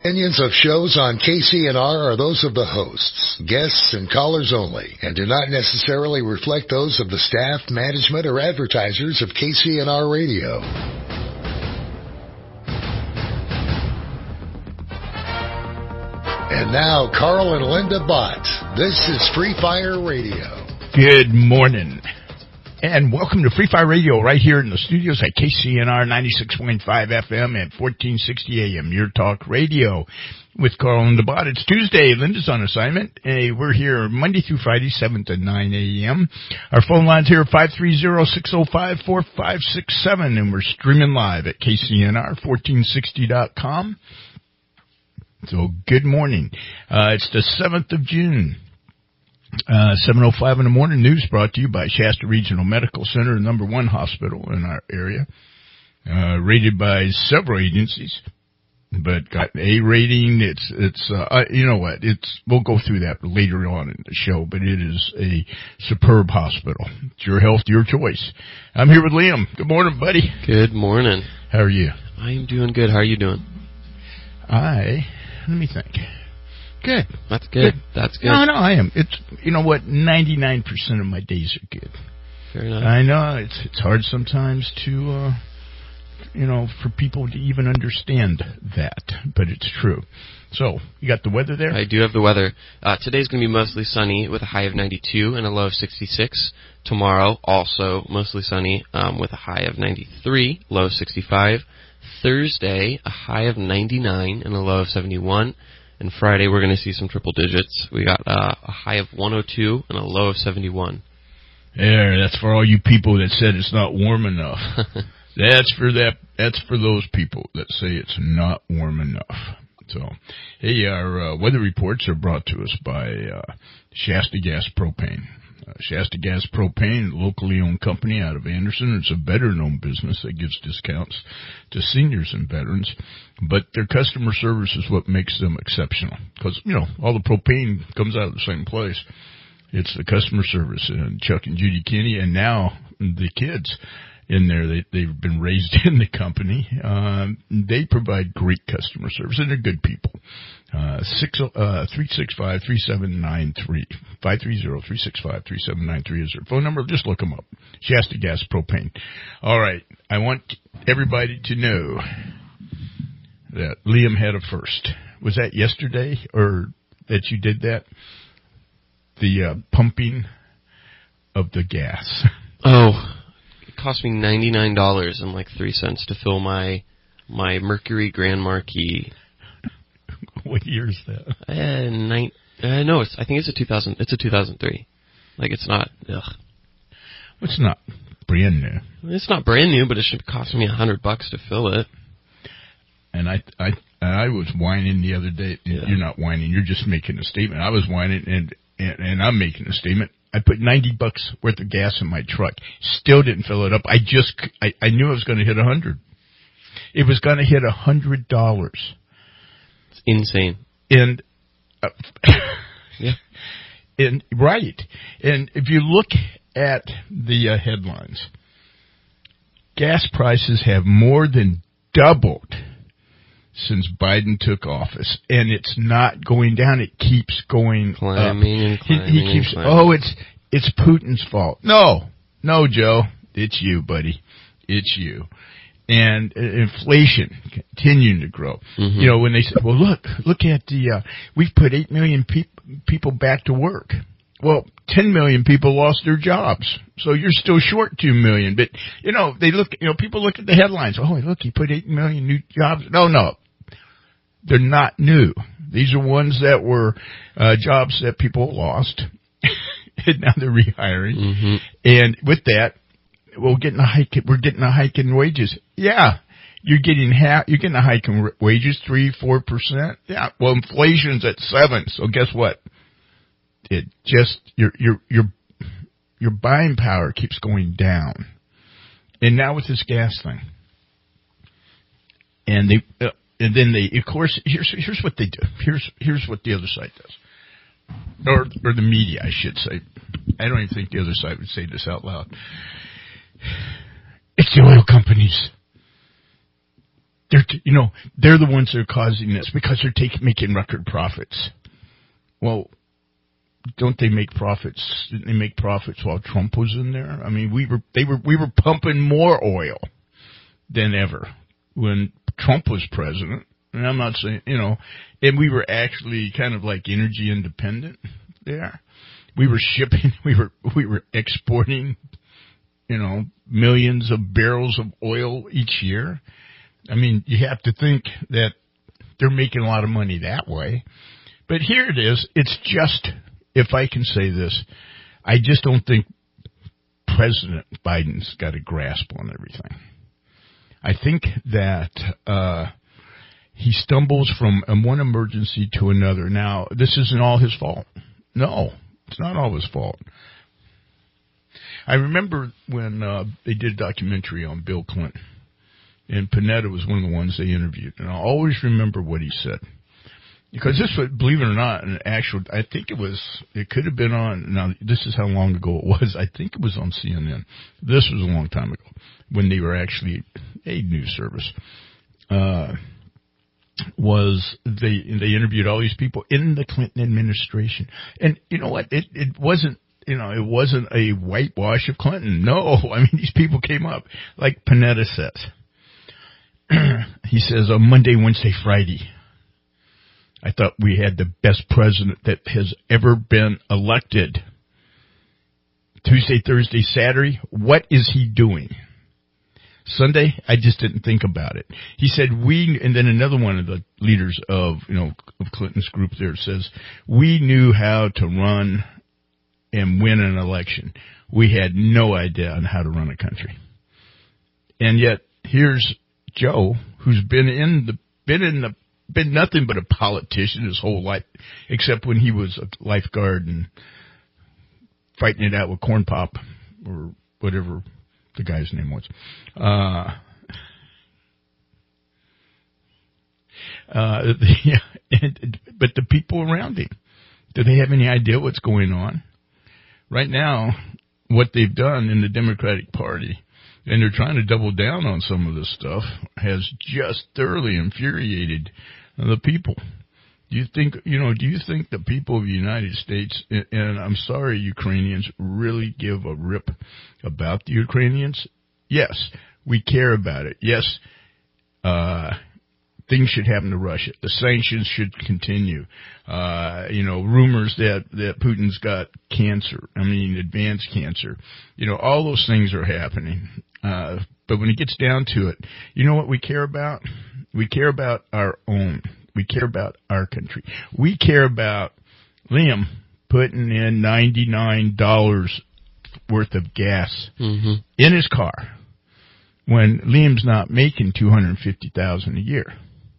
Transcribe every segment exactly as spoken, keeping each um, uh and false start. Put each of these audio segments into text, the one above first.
Opinions of shows on K C N R are those of the hosts, guests, and callers only, and do not necessarily reflect those of the staff, management, or advertisers of K C N R Radio. And now, Carl and Linda Bott. This is Free Fire Radio. Good morning, and welcome to Free Fire Radio right here in the studios at K C N R ninety-six point five F M and fourteen sixty A M, your talk radio with Carl and Linda Bott. It's Tuesday. Linda's on assignment. Hey, we're here Monday through Friday, seven to nine A M Our phone line's here, five three zero, six zero five, four five six seven, and we're streaming live at K C N R fourteen sixty dot com. So, good morning. Uh, it's the seventh of June. Uh, seven oh five in the morning. News brought to you by Shasta Regional Medical Center, the number one hospital in our area. Uh, rated by several agencies, but got an A rating. It's, it's, uh, you know what? It's, we'll go through that later on in the show, but it is a superb hospital. It's your health, your choice. I'm here with Liam. Good morning, buddy. Good morning. How are you? I am doing good. How are you doing? I, let me think. Good. That's good. good. That's good. No, no, I am. It's, you know what, ninety-nine percent of my days are good. Fair enough. I know, it's it's hard sometimes to, uh, you know, for people to even understand that, but it's true. So, you got the weather there? I do have the weather. Uh, today's going to be mostly sunny with a high of ninety-two and a low of sixty-six. Tomorrow, also mostly sunny um, with a high of ninety-three, low of sixty-five. Thursday, a high of ninety-nine and a low of seventy-one. And Friday, we're going to see some triple digits. We got uh, a high of one oh two and a low of seventy-one. There, that's for all you people that said it's not warm enough. that's for that. That's for those people that say it's not warm enough. So, hey, our uh, weather reports are brought to us by uh, Shasta Gas Propane. Uh, Shasta Gas Propane, locally owned company out of Anderson. It's a veteran-owned business that gives discounts to seniors and veterans. But their customer service is what makes them exceptional. Because, you know, all the propane comes out of the same place. It's the customer service. And Chuck and Judy Kinney, and now the kids in there, they, they've been raised in the company. Um, they provide great customer service, and they're good people. Uh, six, uh, three six five, three seven nine three. five three zero, three six five, three seven nine three is their phone number. Just look them up. Shasta Gas Propane. All right. I want everybody to know that Liam had a first. Was that yesterday, or that you did that? The uh, pumping of the gas. Oh, it cost me ninety-nine dollars and like three cents to fill my my Mercury Grand Marquis. What year is that? Uh, nine, uh, no, it's, I think it's a two thousand. It's a two thousand three. Like, it's not. Ugh. It's not brand new. It's not brand new, but it should cost me a hundred bucks to fill it. And I, I, I was whining the other day. Yeah. You're not whining. You're just making a statement. I was whining, and, and and I'm making a statement. I put ninety bucks worth of gas in my truck. Still didn't fill it up. I just, I, I knew I was going to hit a hundred. It was going to hit a hundred dollars. It's insane. And, uh, yeah. And right. And if you look at the uh, headlines, gas prices have more than doubled since Biden took office, and it's not going down. It keeps going climbing up. And climbing he, he keeps, and climbing. oh, it's it's Putin's fault. No, no, Joe, it's you, buddy. It's you. And uh, inflation continuing to grow. Mm-hmm. You know, when they said, well, look, look at the, uh, we've put eight million pe- people back to work. Well, ten million people lost their jobs. So you're still short two million. But, you know, they look, you know, people look at the headlines. Oh, look, he put eight million new jobs. No, no. They're not new. These are ones that were, uh, jobs that people lost. And now they're rehiring. Mm-hmm. And with that, we're getting a hike, we're getting a hike in wages. Yeah. You're getting half, you're getting a hike in wages, three, four percent. Yeah. Well, inflation's at seven. So guess what? It just, your, your, your, your buying power keeps going down. And now with this gas thing. And they, uh, and then they, of course, here's, here's what they do. Here's, here's what the other side does. Or, or the media, I should say. I don't even think the other side would say this out loud. It's the oil companies. they're, t- you know, they're the ones that are causing this because they're taking, making record profits. Well, don't they make profits? Didn't they make profits while Trump was in there? I mean, we were, they were, we were pumping more oil than ever when Trump was president. And I'm not saying, you know, and we were actually kind of like energy independent there. We were shipping, we were, we were exporting, you know, millions of barrels of oil each year. I mean, you have to think that they're making a lot of money that way. But here it is. It's just, if I can say this, I just don't think President Biden's got a grasp on everything. I think that uh he stumbles from one emergency to another. Now, this isn't all his fault. No, it's not all his fault. I remember when uh, they did a documentary on Bill Clinton, and Panetta was one of the ones they interviewed, and I'll always remember what he said. Because this was, believe it or not, an actual, I think it was, it could have been on, now this is how long ago it was, I think it was on C N N. This was a long time ago, when they were actually a news service. Uh, was they they interviewed all these people in the Clinton administration. And you know what? It it wasn't, you know, it wasn't a whitewash of Clinton. No, I mean, these people came up. Like Panetta says. He says on Monday, Wednesday, Friday, I thought we had the best president that has ever been elected. Tuesday, Thursday, Saturday, what is he doing? Sunday, I just didn't think about it. He said we, and then another one of the leaders of, you know, of Clinton's group there says, we knew how to run and win an election. We had no idea on how to run a country. And yet, here's Joe, who's been in the, been in the, been nothing but a politician his whole life, except when he was a lifeguard and fighting it out with Corn Pop or whatever the guy's name was. Uh, uh, yeah, and, but the people around him, do they have any idea what's going on? Right now, what they've done in the Democratic Party, and they're trying to double down on some of this stuff, has just thoroughly infuriated the people. Do you think, you know, do you think the people of the United States, and, and I'm sorry, Ukrainians, really give a rip about the Ukrainians? Yes, we care about it. Yes, uh, things should happen to Russia. The sanctions should continue. Uh, you know, rumors that, that Putin's got cancer, I mean, advanced cancer. You know, all those things are happening. Uh, but when it gets down to it, you know what we care about? We care about our own. We care about our country. We care about Liam putting in ninety-nine dollars worth of gas mm-hmm. in his car when Liam's not making two hundred fifty thousand dollars a year.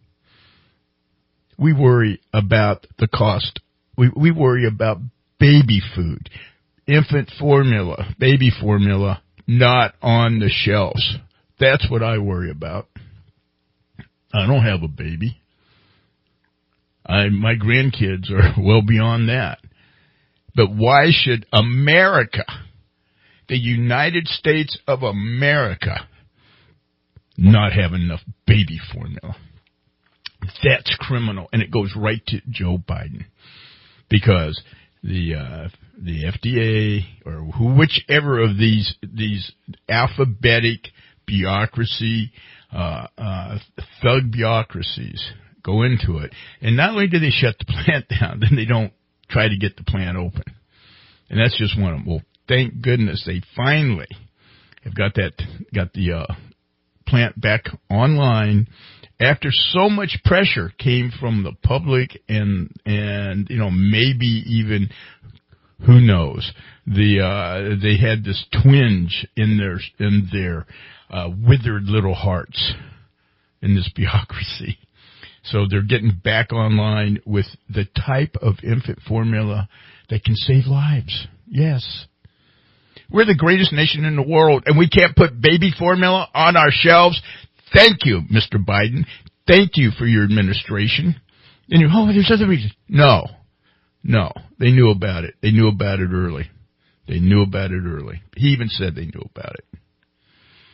We worry about the cost. We, we worry about baby food, infant formula, baby formula, not on the shelves. That's what I worry about. I don't have a baby. I, my grandkids are well beyond that. But why should America, the United States of America, not have enough baby formula? That's criminal, and it goes right to Joe Biden, because the uh, the F D A or who, whichever of these these alphabetic bureaucracy, uh, uh, thug bureaucracies go into it, and not only do they shut the plant down, then they don't try to get the plant open, and that's just one of them. Well, thank goodness they finally have got that got the uh, plant back online after so much pressure came from the public and and you know maybe even who knows the uh, they had this twinge in their in their uh, withered little hearts in this bureaucracy. So they're getting back online with the type of infant formula that can save lives. Yes. We're the greatest nation in the world, and we can't put baby formula on our shelves. Thank you, Mister Biden. Thank you for your administration. And you, oh, there's other reasons. No. No. They knew about it. They knew about it early. They knew about it early. He even said they knew about it.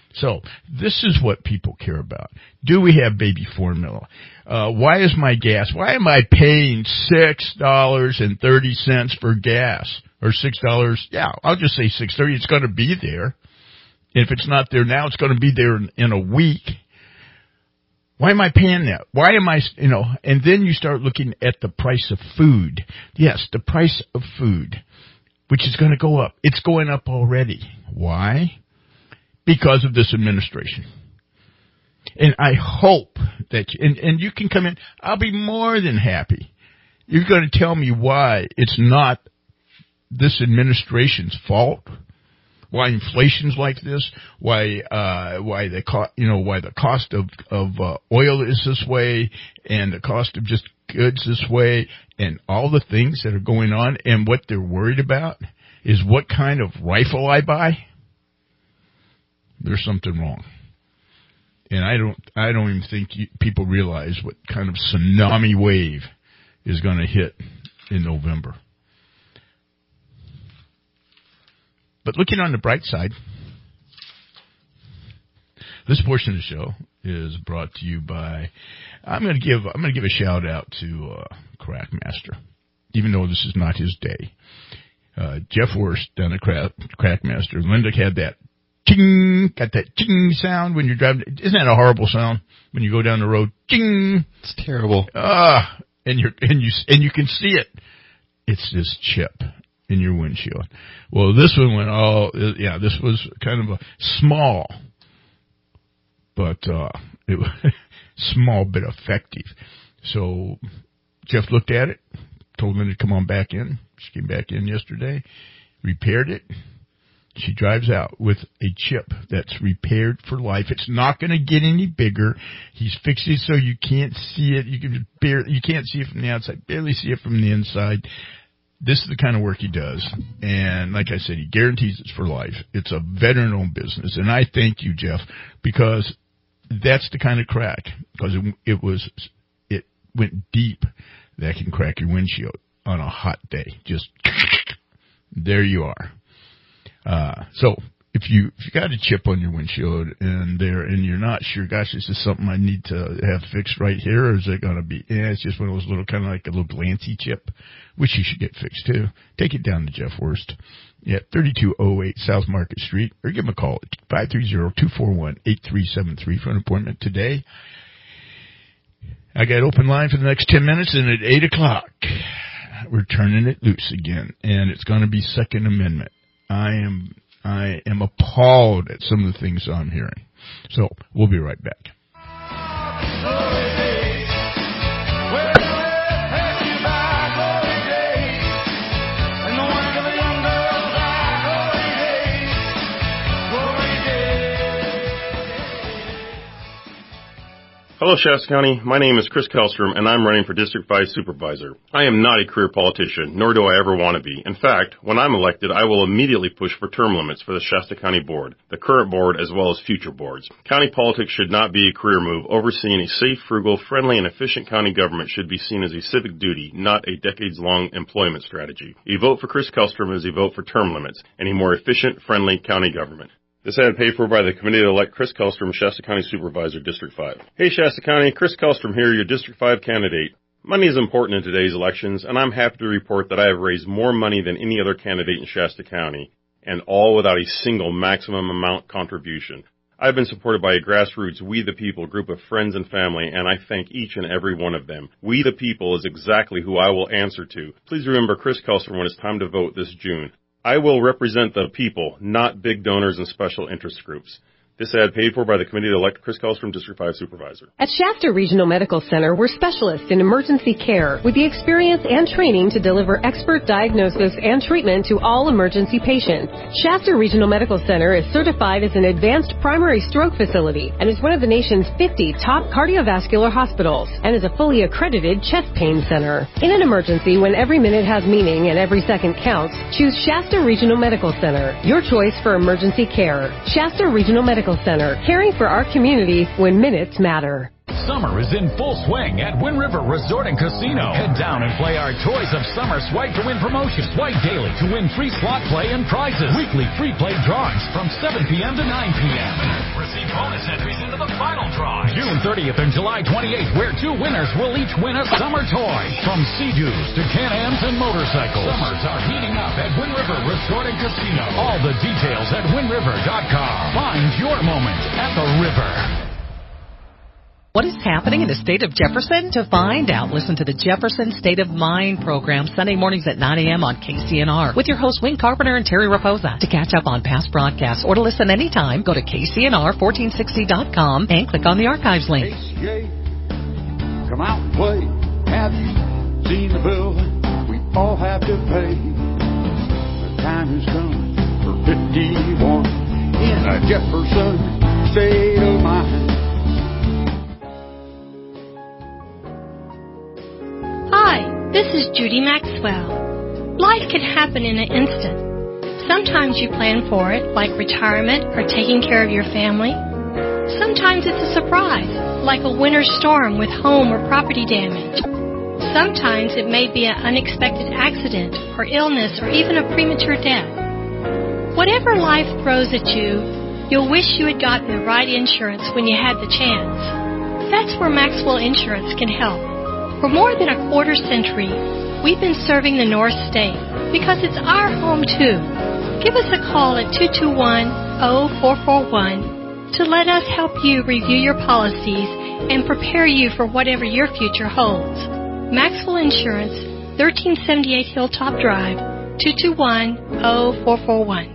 So this is what people care about. Do we have baby formula? Uh, why is my gas, why am I paying six dollars and thirty cents for gas? Or six dollars, yeah, I'll just say six dollars thirty. It's going to be there. If it's not there now, it's going to be there in, in a week. Why am I paying that? Why am I, you know, and then you start looking at the price of food. Yes, the price of food, which is going to go up. It's going up already. Why? Because of this administration. And I hope that, you, and, and you can come in, I'll be more than happy. You're going to tell me why it's not this administration's fault. Why inflation's like this? Why, uh, why the co- you know, why the cost of, of, uh, oil is this way and the cost of just goods this way and all the things that are going on and what they're worried about is what kind of rifle I buy. There's something wrong. And I don't, I don't even think you, people realize what kind of tsunami wave is going to hit in November. But looking on the bright side, this portion of the show is brought to you by, I'm going to give, I'm going to give a shout out to, uh, Crackmaster, even though this is not his day. Uh, Jeff Worst down at Crack, Crackmaster. Linda had that ching, got that ching sound when you're driving. Isn't that a horrible sound when you go down the road? Ching. It's terrible. Ah, uh, and you're, and you, and you can see it. It's this chip in your windshield. Well, this one went all, yeah, this was kind of a small, but, uh, it was small but effective. So Jeff looked at it, told Linda to come on back in. She came back in yesterday, repaired it. She drives out with a chip that's repaired for life. It's not going to get any bigger. He's fixed it so you can't see it. You can barely, you can't see it from the outside, barely see it from the inside. This is the kind of work he does. And like I said, he guarantees it's for life. It's a veteran-owned business. And I thank you, Jeff, because that's the kind of crack. Because it, it was, it went deep. That can crack your windshield on a hot day. Just, there you are. Uh, so if you, if you got a chip on your windshield and there, and you're not sure, gosh, is this something I need to have fixed right here, or is it going to be, yeah, it's just one of those little, kind of like a little glancy chip, which you should get fixed too. Take it down to Jeff Worst at thirty-two oh eight South Market Street, or give him a call at five three zero, two four one, eight three seven three for an appointment today. I got open line for the next ten minutes, and at eight o'clock, we're turning it loose again, and it's going to be Second Amendment. I am, I am appalled at some of the things I'm hearing. So we'll be right back. Hello, Shasta County. My name is Chris Kellstrom, and I'm running for District five Supervisor. I am not a career politician, nor do I ever want to be. In fact, when I'm elected, I will immediately push for term limits for the Shasta County Board, the current board, as well as future boards. County politics should not be a career move. Overseeing a safe, frugal, friendly, and efficient county government should be seen as a civic duty, not a decades-long employment strategy. A vote for Chris Kellstrom is a vote for term limits and a more efficient, friendly county government. This ad paid for by the committee to elect Chris Kellstrom, Shasta County Supervisor, District five. Hey, Shasta County, Chris Kellstrom here, your District five candidate. Money is important in today's elections, and I'm happy to report that I have raised more money than any other candidate in Shasta County, and all without a single maximum amount contribution. I've been supported by a grassroots We the People group of friends and family, and I thank each and every one of them. We the People is exactly who I will answer to. Please remember Chris Kellstrom when it's time to vote this June. I will represent the people, not big donors and special interest groups. This ad paid for by the committee to elect Chris Kellstrom, District five Supervisor. At Shasta Regional Medical Center, we're specialists in emergency care with the experience and training to deliver expert diagnosis and treatment to all emergency patients. Shasta Regional Medical Center is certified as an advanced primary stroke facility and is one of the nation's fifty top cardiovascular hospitals and is a fully accredited chest pain center. In an emergency, when every minute has meaning and every second counts, choose Shasta Regional Medical Center, your choice for emergency care. Shasta Regional Medical Center, caring for our community when minutes matter. Summer is in full swing at Wind River Resort and Casino. Head down and play our Toys of Summer Swipe to Win promotion. Swipe daily to win free slot play and prizes. Weekly free play drawings from seven p.m. to nine p.m. Receive bonus entries into the final draw. June thirtieth and July twenty-eighth, where two winners will each win a summer toy. From Sea-Doos to Can-Ams and motorcycles. Summers are heating up at Wind River Resort and Casino. All the details at wind river dot com. Find your moment at the river. What is happening in the state of Jefferson? To find out, listen to the Jefferson State of Mind program Sunday mornings at nine a.m. on K C N R with your hosts Wayne Carpenter and Terry Raposa. To catch up on past broadcasts or to listen anytime, go to K C N R fourteen sixty dot com and click on the archives link. H J, come out and play. Have you seen the bill we all have to pay? The time has come for fifty-one in a Jefferson State of Mind. Hi, this is Judy Maxwell. Life can happen in an instant. Sometimes you plan for it, like retirement or taking care of your family. Sometimes it's a surprise, like a winter storm with home or property damage. Sometimes it may be an unexpected accident or illness or even a premature death. Whatever life throws at you, you'll wish you had gotten the right insurance when you had the chance. That's where Maxwell Insurance can help. For more than a quarter century, we've been serving the North State because it's our home too. Give us a call at two two one, zero four four one to let us help you review your policies and prepare you for whatever your future holds. Maxwell Insurance, thirteen seventy-eight Hilltop Drive, two two one, zero four four one.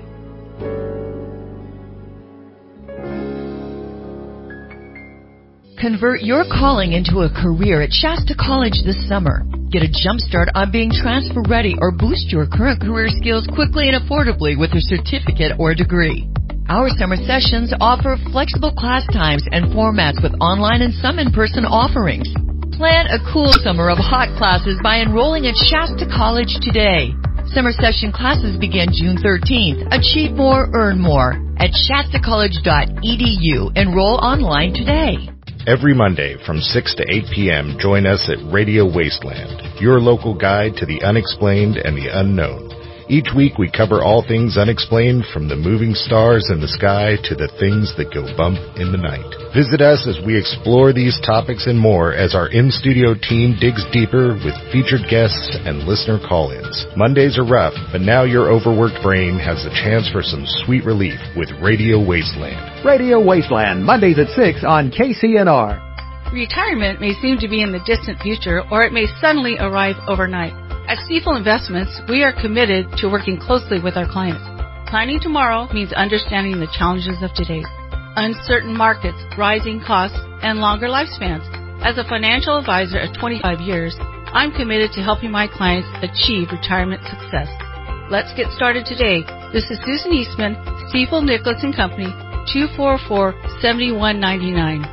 Convert your calling into a career at Shasta College this summer. Get a jump start on being transfer ready or boost your current career skills quickly and affordably with a certificate or degree. Our summer sessions offer flexible class times and formats with online and some in-person offerings. Plan a cool summer of hot classes by enrolling at Shasta College today. Summer session classes begin June thirteenth. Achieve more, earn more at shasta college dot e d u. Enroll online today. Every Monday from six to eight p.m., join us at Radio Wasteland, your local guide to the unexplained and the unknown. Each week we cover all things unexplained, from the moving stars in the sky to the things that go bump in the night. Visit us as we explore these topics and more as our in-studio team digs deeper with featured guests and listener call-ins. Mondays are rough, but now your overworked brain has the chance for some sweet relief with Radio Wasteland. Radio Wasteland, Mondays at six on K C N R. Retirement may seem to be in the distant future, or it may suddenly arrive overnight. At Stifel Investments, we are committed to working closely with our clients. Planning tomorrow means understanding the challenges of today. Uncertain markets, rising costs, and longer lifespans. As a financial advisor of twenty-five years, I'm committed to helping my clients achieve retirement success. Let's get started today. This is Susan Eastman, Stifel Nicholas and Company, two four four, seven one nine nine.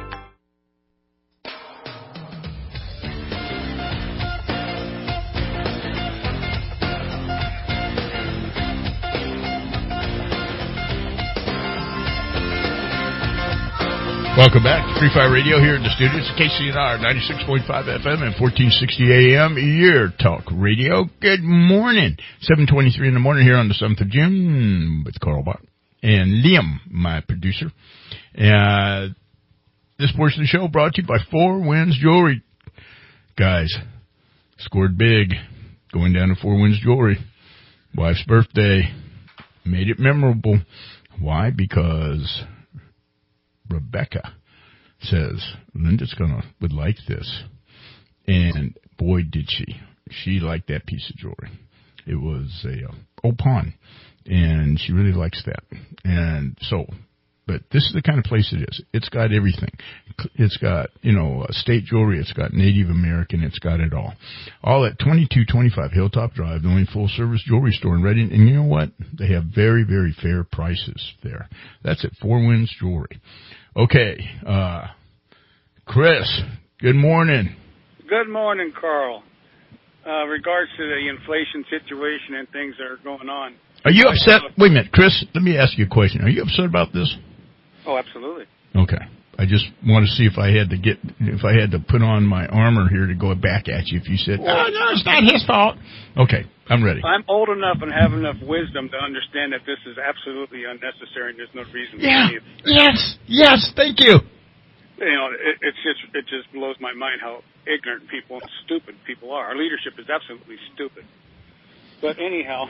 Welcome back to Free Fire Radio here in the studios, K C N R ninety-six point five F M and fourteen sixty A M, Year Talk Radio. Good morning. seven twenty-three in the morning here on the seventh of June with Carl Bach and Liam, my producer. Uh, this portion of the show brought to you by Four Winds Jewelry. Guys, scored big going down to Four Winds Jewelry. Wife's birthday. Made it memorable. Why? Because Rebecca says Linda's gonna would like this, and boy did she! She liked that piece of jewelry. It was a uh, opal, and she really likes that. And so, but this is the kind of place it is. It's got everything. It's got, you know, uh, state jewelry. It's got Native American. It's got it all. All at twenty-two twenty-five Hilltop Drive, the only full-service jewelry store in Redding. And you know what? They have very, very fair prices there. That's at Four Winds Jewelry. Okay, uh, Chris, good morning. Good morning, Carl. Uh, regards to the inflation situation and things that are going on. Are you upset? Wait a minute, Chris, let me ask you a question. Are you upset about this? Oh, absolutely. Okay. I just want to see if I had to get if I had to put on my armor here to go back at you. If you said, "Oh no, it's not his fault." Okay, I'm ready. I'm old enough and have enough wisdom to understand that this is absolutely unnecessary and there's no reason. Yeah. For any of it. Yes. Yes. Thank you. You know, it, it's just it just blows my mind how ignorant people and stupid people are. Our leadership is absolutely stupid. But anyhow,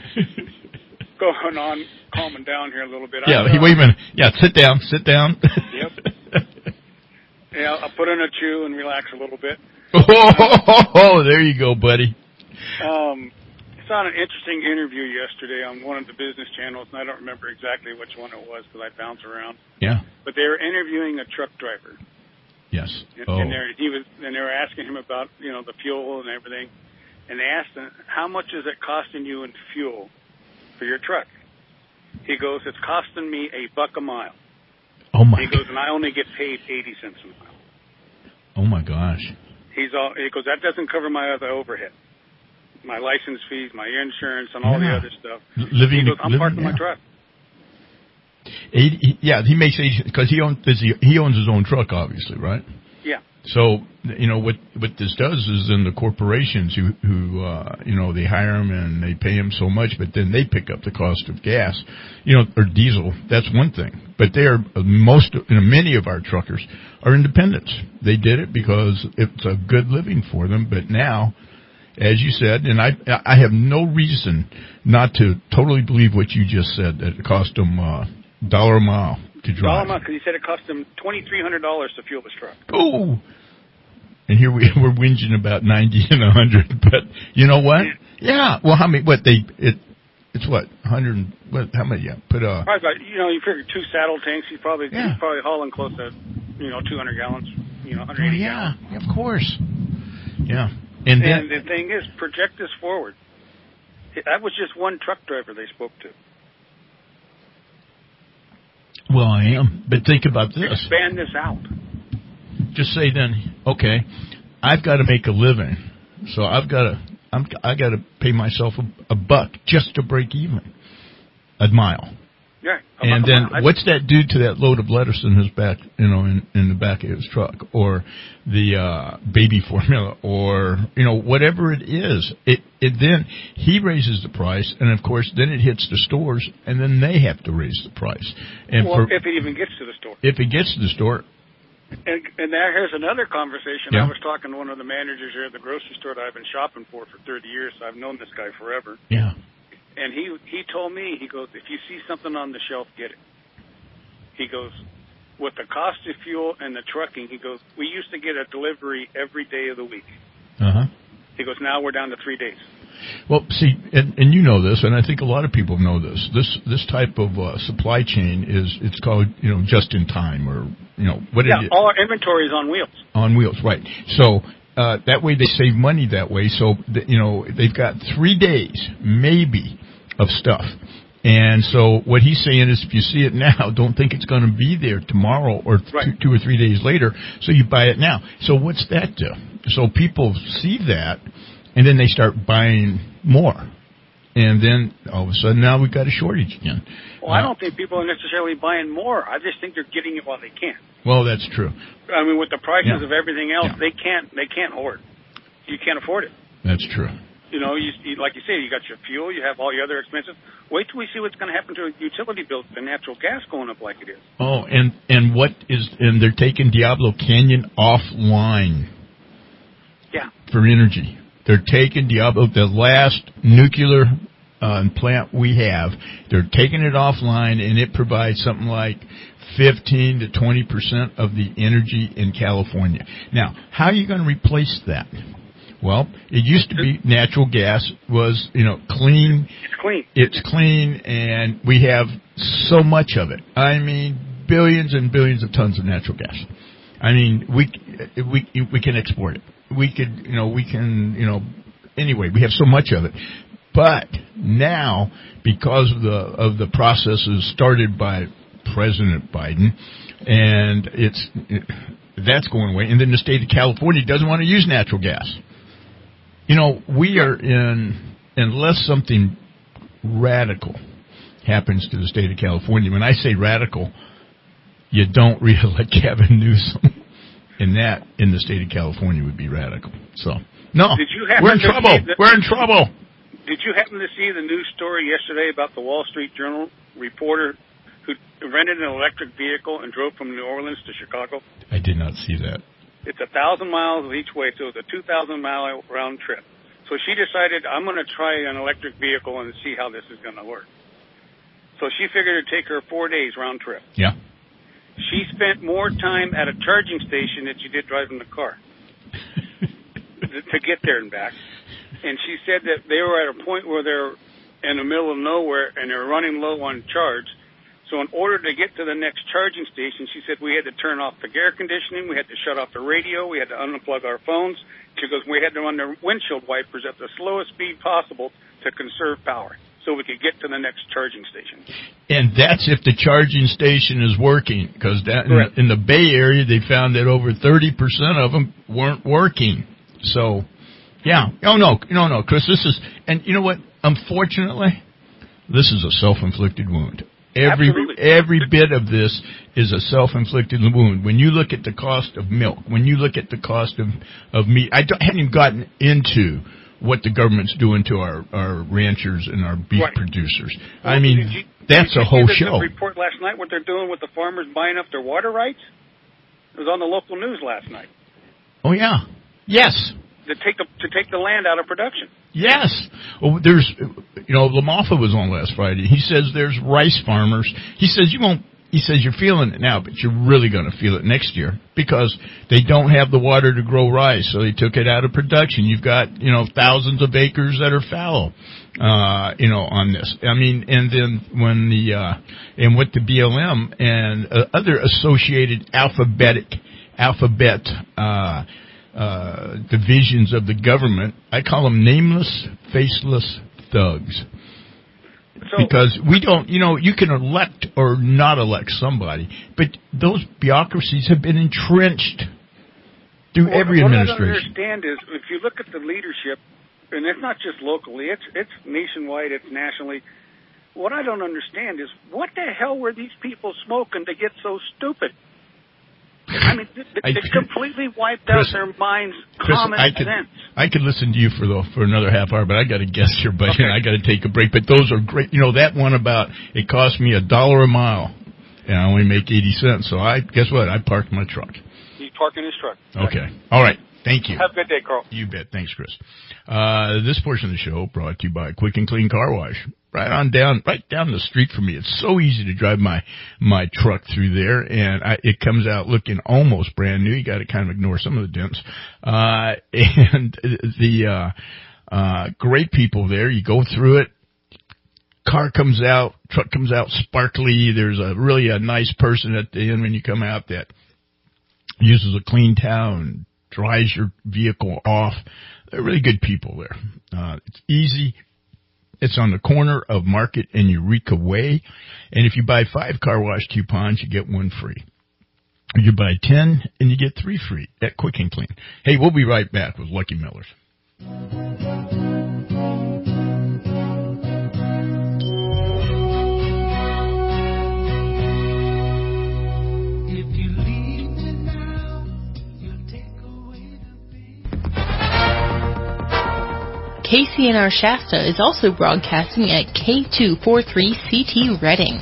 going on, calming down here a little bit. Yeah, I, uh, wait a minute. Yeah, sit down. Sit down. Yep. Yeah, I'll put in a chew and relax a little bit. Oh, there you go, buddy. Um, I saw an interesting interview yesterday on one of the business channels, and I don't remember exactly which one it was because I bounce around. Yeah. But they were interviewing a truck driver. Yes. And, oh. and, he was, and they were asking him about, you know, the fuel and everything. And they asked him, how much is it costing you in fuel for your truck? He goes, it's costing me a buck a mile. Oh, my He goes, and I only get paid eighty cents a mile. Oh, my gosh. He's all, he goes, that doesn't cover my other overhead. My license fees, my insurance, and all yeah. the other stuff. Living, he goes, I'm living, parking yeah. my truck. eighty, yeah, he makes eighty because he owns he owns his own truck, obviously, right? Yeah. So you know what what this does is then the corporations who who uh, you know they hire him and they pay him so much, but then they pick up the cost of gas, you know, or diesel. That's one thing. But they are most you know, many of our truckers are independents. They did it because it's a good living for them. But now, as you said, and I I have no reason not to totally believe what you just said that it cost them uh, dollar a mile to drive. Dollar a mile because he said it cost him twenty three hundred dollars to fuel his truck. Oh. And here we, we're whinging about ninety and a hundred, but you know what? Yeah. Well, how many? What they? It. It's what? Hundred. What? How many? Yeah. Put uh. Probably about, you know, you figure two saddle tanks. He's probably Yeah. he's probably hauling close to, you know, two hundred gallons. You know, one hundred eighty Oh, yeah. gallons. Of course. Yeah. And, And then, the thing is, project this forward. That was just one truck driver they spoke to. well, I am. But think about this. Expand this out. Just say then, okay, I've got to make a living, so I've got to, I'm, I got to pay myself a, a buck just to break even, a mile. Yeah. And then what's that do to that load of lettuce in his back, you know, in, in the back of his truck, or the uh, baby formula, or you know, whatever it is? It it then he raises the price, and of course, then it hits the stores, and then they have to raise the price. And well, for, if it even gets to the store. If it gets to the store. And, and there, here's another conversation. Yeah. I was talking to one of the managers here at the grocery store that I've been shopping for for thirty years. So I've known this guy forever. Yeah. And he he told me, he goes, if you see something on the shelf, get it. He goes, with the cost of fuel and the trucking, he goes, we used to get a delivery every day of the week. Uh-huh. He goes, now we're down to three days. Well, see, and, and you know this, and I think a lot of people know this. This this type of uh, supply chain is, it's called, you know, just in time, or, you know, what yeah, it is. all our inventory is on wheels. On wheels, right. So uh, that way they save money that way. So, th- you know, they've got three days, maybe, of stuff. And so what he's saying is if you see it now, don't think it's going to be there tomorrow or th- right. two, two or three days later, so you buy it now. So what's that do? So people see that, and then they start buying more. And then all of a sudden now we've got a shortage again. Well, uh, I don't think people are necessarily buying more. I just think they're getting it while they can. Well, that's true. I mean, with the prices Yeah. of everything else, Yeah. they can't they can't hoard. You can't afford it. That's true. You know, you, you, like you say, you got your fuel, you have all your other expenses. Wait till we see what's going to happen to utility bills, the natural gas going up like it is. Oh, and and what is and they're taking Diablo Canyon offline. Yeah. For energy, they're taking Diablo, the last nuclear uh, plant we have. They're taking it offline, and it provides something like fifteen to twenty percent of the energy in California. Now, how are you going to replace that? Well, it used to be natural gas was, you know, clean. It's clean. It's clean, and we have so much of it. I mean, billions and billions of tons of natural gas. I mean, we we we can export it. We could, you know, we can, you know, anyway, we have so much of it. But now, because of the of the processes started by President Biden, and it's it, that's going away, and then the state of California doesn't want to use natural gas. You know, we are in, unless something radical happens to the state of California, when I say radical, you don't re-elect Gavin Newsom. And that, in the state of California, would be radical. So, no, Did you happen we're in to trouble. see the- We're in trouble. Did you happen to see the news story yesterday about the Wall Street Journal reporter who rented an electric vehicle and drove from New Orleans to Chicago? I did not see that. It's a thousand miles each way, so it's a two thousand mile round trip. So she decided, I'm going to try an electric vehicle and see how this is going to work. So she figured it'd take her four days round trip. Yeah. She spent more time at a charging station than she did driving the car to get there and back. And she said that they were at a point where they're in the middle of nowhere and they're running low on charge. So in order to get to the next charging station, she said we had to turn off the air conditioning, we had to shut off the radio, we had to unplug our phones. She goes, we had to run the windshield wipers at the slowest speed possible to conserve power so we could get to the next charging station. And that's if the charging station is working, because that in, in the Bay Area they found that over thirty percent of them weren't working. So, yeah. Oh, no, no, no, Chris, this is, and you know what? Unfortunately, this is a self-inflicted wound. Every Absolutely. every bit of this is a self-inflicted wound. When you look at the cost of milk, when you look at the cost of, of meat, I, don't, I haven't even gotten into what the government's doing to our, our ranchers and our beef Right. producers. Well, I mean, did you, that's did a you whole see the, show. The report last night, what they're doing with the farmers buying up their water rights? It was on the local news last night. Oh, yeah. Yes. To take the to take the land out of production. Yes. Well, there's, you know, LaMalfa was on last Friday. He says there's rice farmers. He says you won't, he says you're feeling it now, but you're really going to feel it next year because they don't have the water to grow rice, so they took it out of production. You've got, you know, thousands of acres that are fallow, uh, you know, on this. I mean, and then when the, uh, and with the B L M and uh, other associated alphabetic, alphabet, uh, Uh, divisions of the government, I call them nameless, faceless thugs. So, because we don't, you know, you can elect or not elect somebody, but those bureaucracies have been entrenched through what, every what administration. What I don't understand is, if you look at the leadership, and it's not just locally, it's it's nationwide, it's nationally. What I don't understand is, what the hell were these people smoking to get so stupid? I mean, they, they completely wiped Chris, out their minds' Chris, common I could, sense. I could listen to you for the, for another half hour, but I got to guess your budget. Okay. I got to take a break. But those are great. You know, that one about it cost me a dollar a mile, and I only make eighty cents. So I guess what? I parked my truck. He's parking his truck. Okay. All right. Thank you. Have a good day, Carl. You bet. Thanks, Chris. Uh, this portion of the show brought to you by Quick and Clean Car Wash. Right on down, right down the street from me. It's so easy to drive my, my truck through there, and I, it comes out looking almost brand new. You got to kind of ignore some of the dents. Uh, and the, uh, uh, great people there. You go through it. Car comes out, truck comes out sparkly. There's a really a nice person at the end when you come out that uses a clean towel and dries your vehicle off. They're really good people there. Uh, it's easy. It's on the corner of Market and Eureka Way. And if you buy five car wash coupons, you get one free. You buy ten and you get three free at Quick and Clean. Hey, we'll be right back with Lucky Millers. K C N R Shasta is also broadcasting at K two forty-three C T Reading.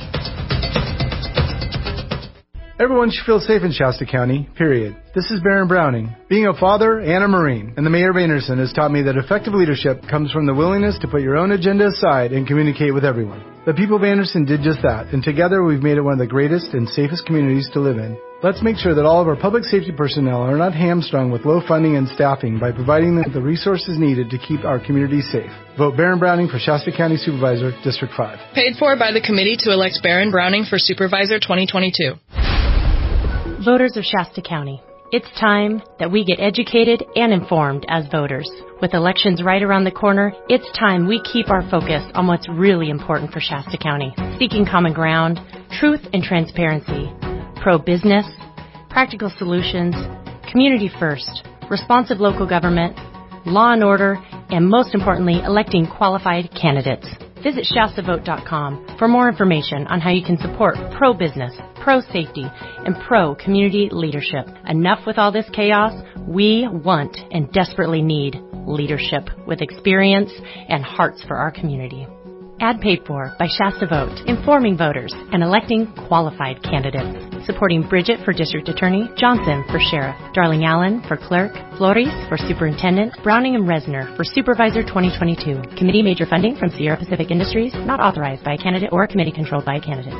Everyone should feel safe in Shasta County, period. This is Baron Browning. Being a father and a Marine, and the Mayor of Anderson has taught me that effective leadership comes from the willingness to put your own agenda aside and communicate with everyone. The people of Anderson did just that, and together we've made it one of the greatest and safest communities to live in. Let's make sure that all of our public safety personnel are not hamstrung with low funding and staffing by providing them the resources needed to keep our community safe. Vote Baron Browning for Shasta County Supervisor, District five. Paid for by the committee to elect Baron Browning for Supervisor twenty twenty-two. Voters of Shasta County, it's time that we get educated and informed as voters. With elections right around the corner, it's time we keep our focus on what's really important for Shasta County. Seeking common ground, truth and transparency, pro-business, practical solutions, community first, responsive local government, law and order, and most importantly, electing qualified candidates. Visit Shasta Vote dot com for more information on how you can support pro-business, pro-safety, and pro-community leadership. Enough with all this chaos. We want and desperately need leadership with experience and hearts for our community. Ad paid for by Shasta Vote, informing voters and electing qualified candidates. Supporting Bridget for District Attorney, Johnson for Sheriff, Darling Allen for Clerk, Flores for Superintendent, Browning and Resner for Supervisor twenty twenty-two. Committee major funding from Sierra Pacific Industries, not authorized by a candidate or a committee controlled by a candidate.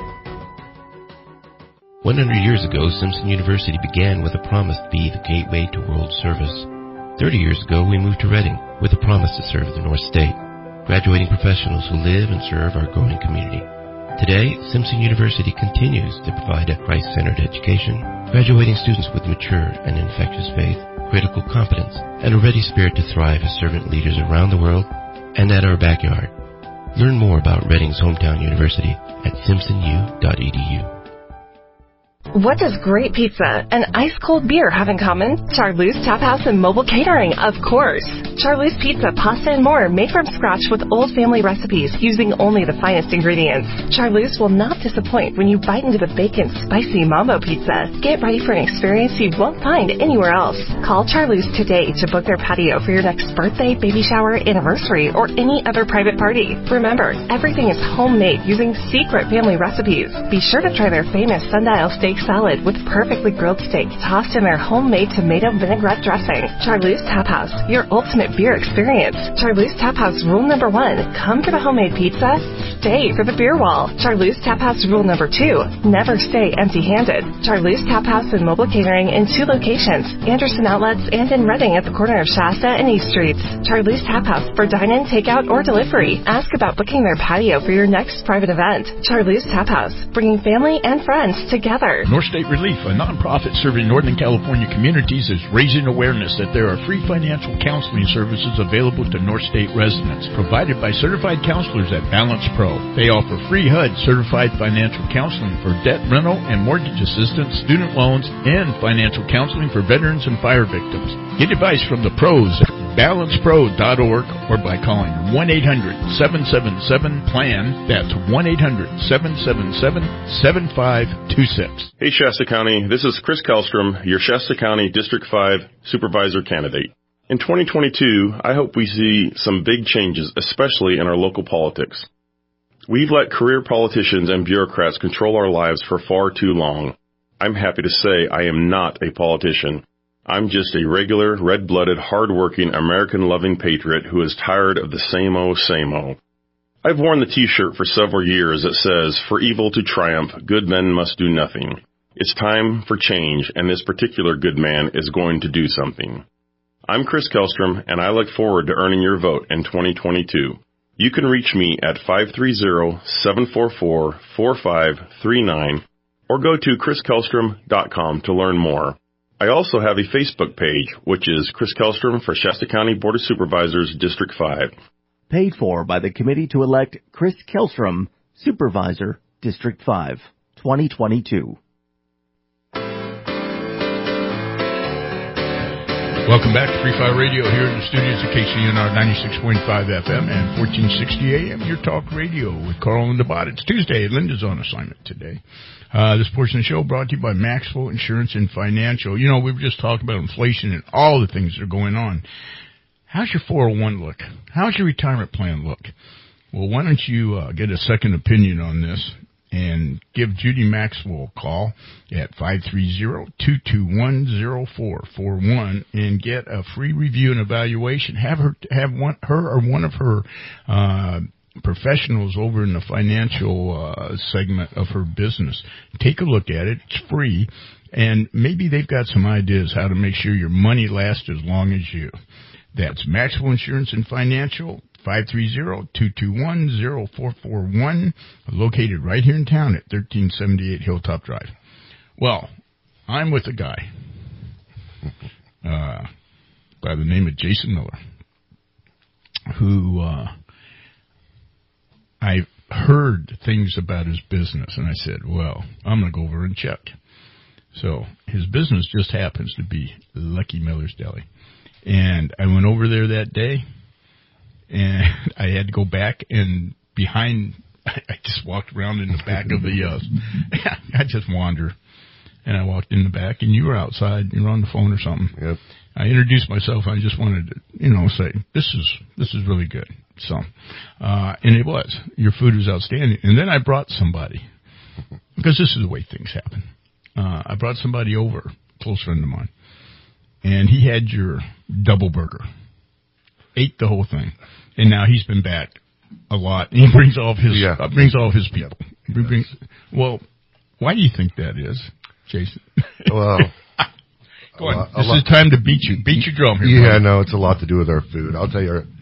one hundred years ago, Simpson University began with a promise to be the gateway to world service. thirty years ago, we moved to Reading with a promise to serve the North State, graduating professionals who live and serve our growing community. Today, Simpson University continues to provide a Christ-centered education, graduating students with mature and infectious faith, critical competence, and a ready spirit to thrive as servant leaders around the world and at our backyard. Learn more about Reading's hometown university at simpson u dot e d u. What does great pizza and ice-cold beer have in common? Charlie's Tap House and Mobile Catering, of course. Charlie's Pizza, pasta, and more made from scratch with old family recipes using only the finest ingredients. Charlie's will not disappoint when you bite into the bacon spicy mambo pizza. Get ready for an experience you won't find anywhere else. Call Charlie's today to book their patio for your next birthday, baby shower, anniversary, or any other private party. Remember, everything is homemade using secret family recipes. Be sure to try their famous sundial steak salad with perfectly grilled steak tossed in their homemade tomato vinaigrette dressing. Charlie's Tap House, your ultimate beer experience. Charlie's Tap House rule number one, come for the homemade pizza, stay for the beer wall. Charlie's Tap House rule number two, never stay empty-handed. Charlie's Tap House and Mobile Catering in two locations, Anderson Outlets and in Reading at the corner of Shasta and East Streets. Charlie's Tap House for dine-in, takeout, or delivery. Ask about booking their patio for your next private event. Charlie's Tap House, bringing family and friends together. North State Relief, a nonprofit serving Northern California communities, is raising awareness that there are free financial counseling services available to North State residents, provided by certified counselors at Balance Pro. They offer free H U D certified financial counseling for debt rental and mortgage assistance, student loans, and financial counseling for veterans and fire victims. Get advice from the pros at balance pro dot org or by calling one eight hundred seven seven seven plan. That's one eight hundred seven seven seven seven five two six. Hey Shasta County, this is Chris Kellstrom, your Shasta County District five Supervisor candidate. In twenty twenty-two, I hope we see some big changes, especially in our local politics. We've let career politicians and bureaucrats control our lives for far too long. I'm happy to say I am not a politician. I'm just a regular, red-blooded, hard-working, American-loving patriot who is tired of the same-o, same-o. I've worn the T-shirt for several years that says, "For evil to triumph, good men must do nothing." It's time for change, and this particular good man is going to do something. I'm Chris Kellstrom, and I look forward to earning your vote in twenty twenty-two. You can reach me at five three zero, seven four four, four five three nine or go to chris kellstrom dot com to learn more. I also have a Facebook page, which is Chris Kellstrom for Shasta County Board of Supervisors, District five. Paid for by the committee to elect Chris Kellstrom, Supervisor, District five, twenty twenty-two. Welcome back to Free Fire Radio here in the studios of K C N R ninety-six point five F M and fourteen sixty A M, your talk radio with Carl and the Bot. It's Tuesday. Linda's on assignment today. Uh, this portion of the show brought to you by Maxwell Insurance and Financial. You know, we were just talking about inflation and all the things that are going on. How's your four oh one look? How's your retirement plan look? Well, why don't you uh, get a second opinion on this and give Judy Maxwell a call at five three zero, two two one, zero four four one and get a free review and evaluation. Have her have one her or one of her uh professionals over in the financial uh segment of her business. Take a look at it. It's free, and maybe they've got some ideas how to make sure your money lasts as long as you. That's Maxwell Insurance and Financial, five three zero, two two one, zero four four one, located right here in town at thirteen seventy-eight Hilltop Drive. Well, I'm with a guy uh, by the name of Jason Miller, who uh, I heard things about his business, and I said, well, I'm going to go over and check. So his business just happens to be Lucky Miller's Deli. And I went over there that day, and I had to go back and behind I, I just walked around in the back of the, uh, I just wander. And I walked in the back, and you were outside. You were on the phone or something. Yep. I introduced myself. I just wanted to, you know, say, this is this is really good. So, uh, and it was. Your food was outstanding. And then I brought somebody, because this is the way things happen. Uh, I brought somebody over, a close friend of mine, and he had your double burger. Ate the whole thing. And now he's been back a lot. He brings all of his, yeah. uh, brings all of his people. Yep. He brings, well, why do you think that is, Jason? Well, go on. Lot, this lot, is time to beat you. Beat your drum here. Yeah, buddy. no, it's a lot to do with our food. I'll tell you, our,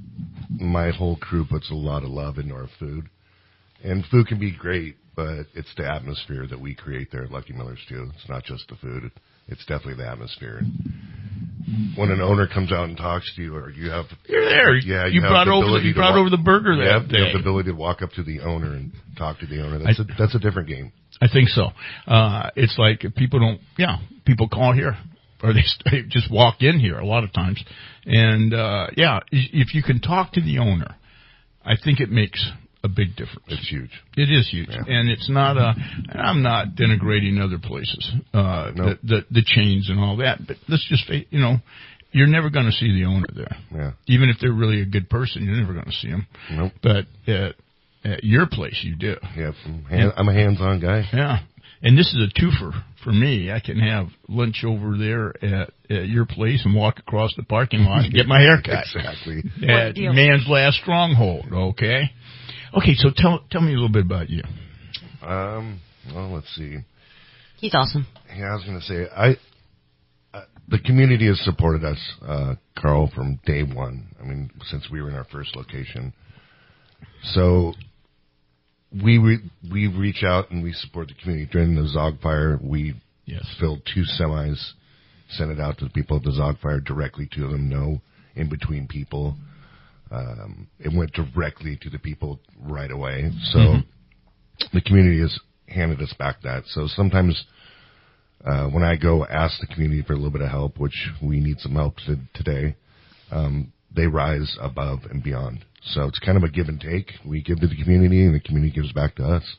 my whole crew puts a lot of love into our food. And food can be great, but it's the atmosphere that we create there at Lucky Miller's too. It's not just the food. It, it's definitely the atmosphere. When an owner comes out and talks to you, or you have... You're there. Yeah, you, you brought, have the over the, you brought walk, over the burger that yeah, day. You have the ability to walk up to the owner and talk to the owner. That's, I, a, that's a different game. I think so. Uh, it's like people don't, yeah, people call here, or they, they just walk in here a lot of times. And, uh, yeah, if you can talk to the owner, I think it makes a big difference. It's huge. It is huge. Yeah. And it's not a, I'm not denigrating other places, uh, nope. the, the, the chains and all that, but let's just, you know, you're never going to see the owner there. Yeah. Even if they're really a good person, you're never going to see them. Nope. But, uh, at your place, you do. Yeah, I'm, hand, I'm a hands-on guy. Yeah, and this is a twofer for me. I can have lunch over there at, at your place and walk across the parking lot and get my hair cut. Exactly. At Man's Last Stronghold, okay? Okay, so tell tell me a little bit about you. Um, well, let's see. He's awesome. Yeah, I was going to say, I uh, the community has supported us, uh, Carl, from day one. I mean, since we were in our first location. So... We re- we reach out and we support the community. During the Zog Fire, we yes. filled two semis, sent it out to the people at the Zog Fire directly to them, no in between people. Um, it went directly to the people right away. So mm-hmm. the community has handed us back that. So sometimes uh, when I go ask the community for a little bit of help, which we need some help to, today, um, they rise above and beyond. So it's kind of a give and take. We give to the community, and the community gives back to us.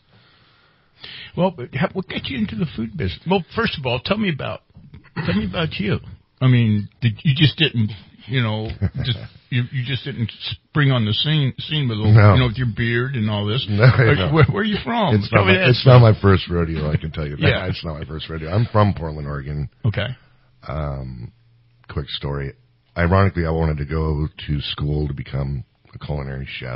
Well, but what got you into the food business? Well, first of all, tell me about tell me about you. I mean, did, you just didn't, you know, just you, you just didn't spring on the scene scene with, no. you know, with your beard and all this. No, where, no. where, where are you from? It's, not my, it's not my first rodeo. I can tell you that. Yeah. It's not my first rodeo. I'm from Portland, Oregon. Okay. Um, quick story. Ironically, I wanted to go to school to become a culinary chef.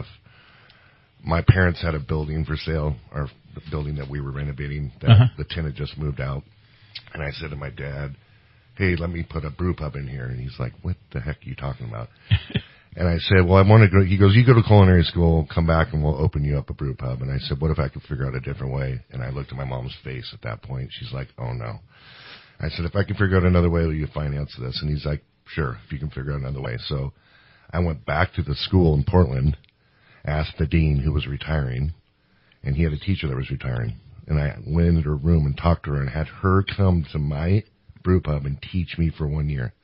My parents had a building for sale, or the building that we were renovating, that uh-huh. the tenant just moved out. And I said to my dad, hey, let me put a brew pub in here. And he's like, what the heck are you talking about? And I said, well, I want to go. He goes, you go to culinary school, come back and we'll open you up a brew pub. And I said, what if I could figure out a different way? And I looked at my mom's face at that point. She's like, oh no. I said, if I can figure out another way, will you finance this? And he's like, sure, if you can figure out another way. So I went back to the school in Portland, asked the dean who was retiring, and he had a teacher that was retiring. And I went into her room and talked to her and had her come to my brew pub and teach me for one year.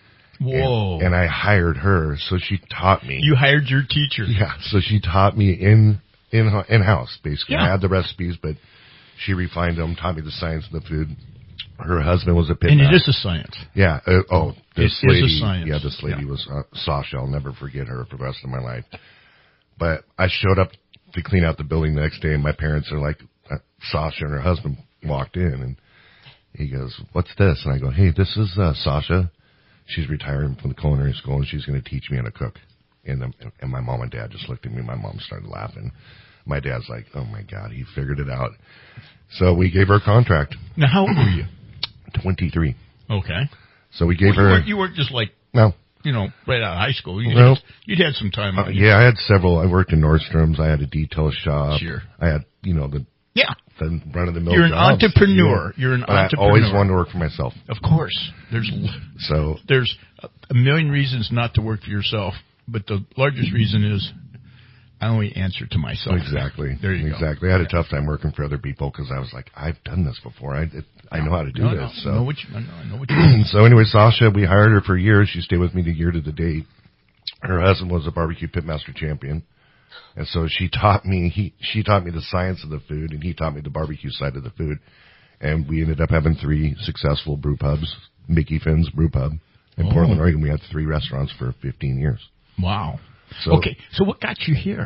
Whoa. And, and I hired her, so she taught me. You hired your teacher. Yeah, so she taught me in in in-house, basically. Yeah. I had the recipes, but she refined them, taught me the science of the food. Her husband was a pit And master. it is a science. Yeah. Uh, oh, this it lady. is a science. Yeah, this lady yeah. was uh, Sasha. I'll never forget her for the rest of my life. But I showed up to clean out the building the next day, and my parents are like, uh, Sasha and her husband walked in, and he goes, what's this? And I go, hey, this is uh, Sasha. She's retiring from the culinary school, and she's going to teach me how to cook. And, the, and my mom and dad just looked at me. My mom started laughing. My dad's like, oh, my God, he figured it out. So we gave her a contract. Now, how old were you? twenty-three. Okay. So we gave well, you her... Weren't, you weren't just like, no. you know, right out of high school. You no. had, you'd had some time. Uh, yeah, I had several. I worked in Nordstrom's. I had a detail shop. Sure. I had, you know, the... Yeah. The run-of-the-mill You're an jobs. entrepreneur. You're an but entrepreneur. I always wanted to work for myself. Of course. There's so there's a million reasons not to work for yourself, but the largest reason is I only answer to myself. Exactly. There you exactly. go. Exactly. I had yeah. a tough time working for other people because I was like, I've done this before. I it, I know how to do no, this. No, so I know what you, I know, I know what you so anyway, Sasha, we hired her for a year. She stayed with me the year to the date. Her husband was a barbecue pitmaster champion. And so she taught me, he, she taught me the science of the food, and he taught me the barbecue side of the food. And we ended up having three successful brew pubs. Mickey Finn's Brew Pub in oh. Portland, Oregon. We had three restaurants for fifteen years. Wow. So, okay, so what got you here?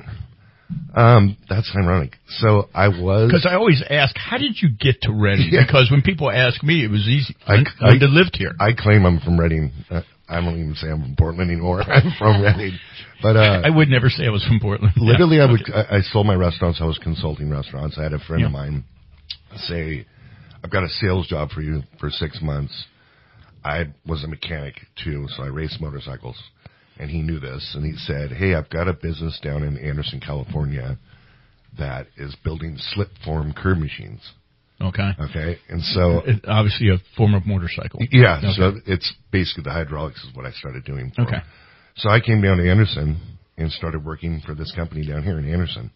Um, that's ironic. So I was... Because I always ask, how did you get to Reading? Yeah. Because when people ask me, it was easy. I, I, I lived here. I claim I'm from Reading. Uh, I don't even say I'm from Portland anymore. I'm from Reading. But uh, I would never say I was from Portland. Literally, yeah. I would. Okay. I, I sold my restaurants. I was consulting restaurants. I had a friend yeah. of mine say, I've got a sales job for you for six months. I was a mechanic, too, so I raced motorcycles. And he knew this, and he said, hey, I've got a business down in Anderson, California that is building slip-form curb machines. Okay. Okay, and so... It, obviously a form of motorcycle. Yeah, okay. So it's basically the hydraulics is what I started doing for Okay. him. So I came down to Anderson and started working for this company down here in Anderson.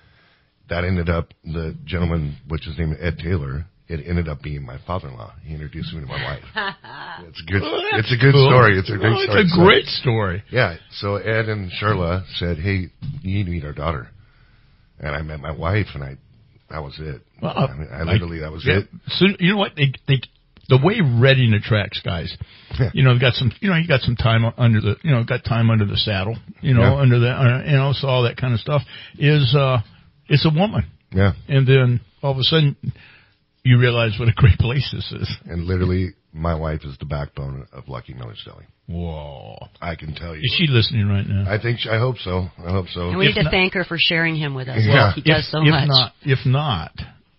That ended up, the gentleman, which is named Ed Taylor... It ended up being my father-in-law. He introduced me to my wife. It's a good. Well, it's a good cool. story. It's a great well, story. It's a so, great story. Yeah. So Ed and Sharla said, "Hey, you need to meet our daughter." And I met my wife, and I, that was it. Well, I, mean, I literally I, that was yeah, it. So you know what? They, they, the way Reading attracts guys, you know, got some, you know, you got some time under the, you know, got time under the saddle, you know, yeah. under the, uh, you know, so all that kind of stuff is, uh, it's a woman. Yeah. And then all of a sudden, you realize what a great place this is. And literally, my wife is the backbone of Lucky Miller's Deli. Whoa. I can tell you. Is she listening right now? I think, she, I hope so. I hope so. And we if need to not, thank her for sharing him with us. Yeah. Well, he does if, so if much. Not, if not,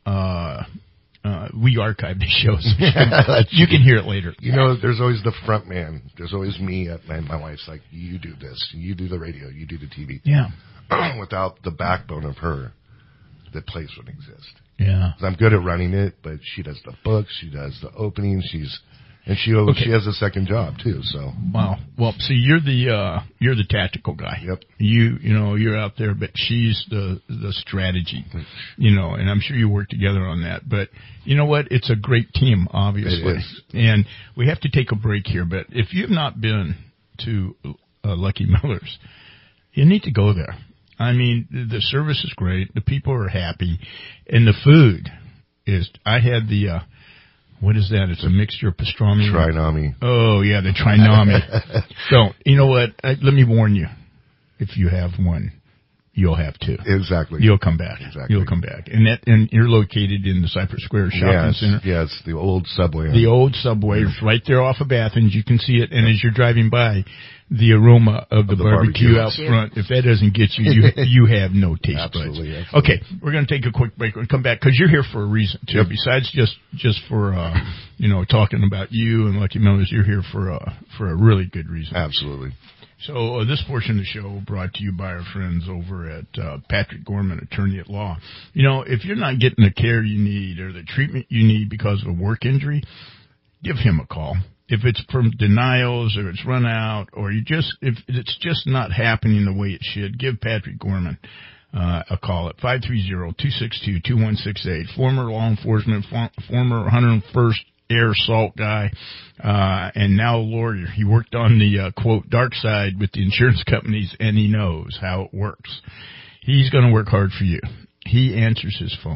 uh, uh, we archive these shows. You can hear it later. You know, there's always the front man. There's always me. At my, my wife's like, you do this. You do the radio. You do the T V. Yeah. Without the backbone of her, the place wouldn't exist. Yeah. I'm good at running it, but she does the books, she does the openings, she's, and she okay. she has a second job too. So wow. Well, see, you're the uh, you're the tactical guy. Yep. You you know you're out there, but she's the the strategy. You know, and I'm sure you work together on that. But you know what? It's a great team, obviously. It is. And we have to take a break here. But if you've not been to uh, Lucky Miller's, you need to go there. I mean, the service is great. The people are happy. And the food is, I had the, uh, what is that? It's a mixture of pastrami. Trinami. Oh, yeah, the trinami. So, you know what? I, let me warn you. If you have one, you'll have two. Exactly. You'll come back. Exactly. You'll come back. And that, and you're located in the Cypress Square Shopping yes, Center. Yes, the old subway. The old subway, yeah. Right there off of Athens. You can see it. And as you're driving by, the aroma of the, of the barbecue, barbecue out front, if that doesn't get you, you you have no taste absolutely, buds. Absolutely. Okay, we're going to take a quick break and come back because you're here for a reason, too. Yep. Besides just just for, uh, you know, talking about you and Lucky Miller's, you're here for, uh, for a really good reason. Absolutely. So uh, this portion of the show brought to you by our friends over at uh, Patrick Gorman, attorney at law. You know, if you're not getting the care you need or the treatment you need because of a work injury, give him a call. If it's from denials or it's run out or you just, if it's just not happening the way it should, give Patrick Gorman uh, a call at five three zero, two six two, two one six eight. Former law enforcement, for, former one hundred first Air Assault guy, uh, and now a lawyer. He worked on the, uh, quote, dark side with the insurance companies, and he knows how it works. He's going to work hard for you. He answers his phone.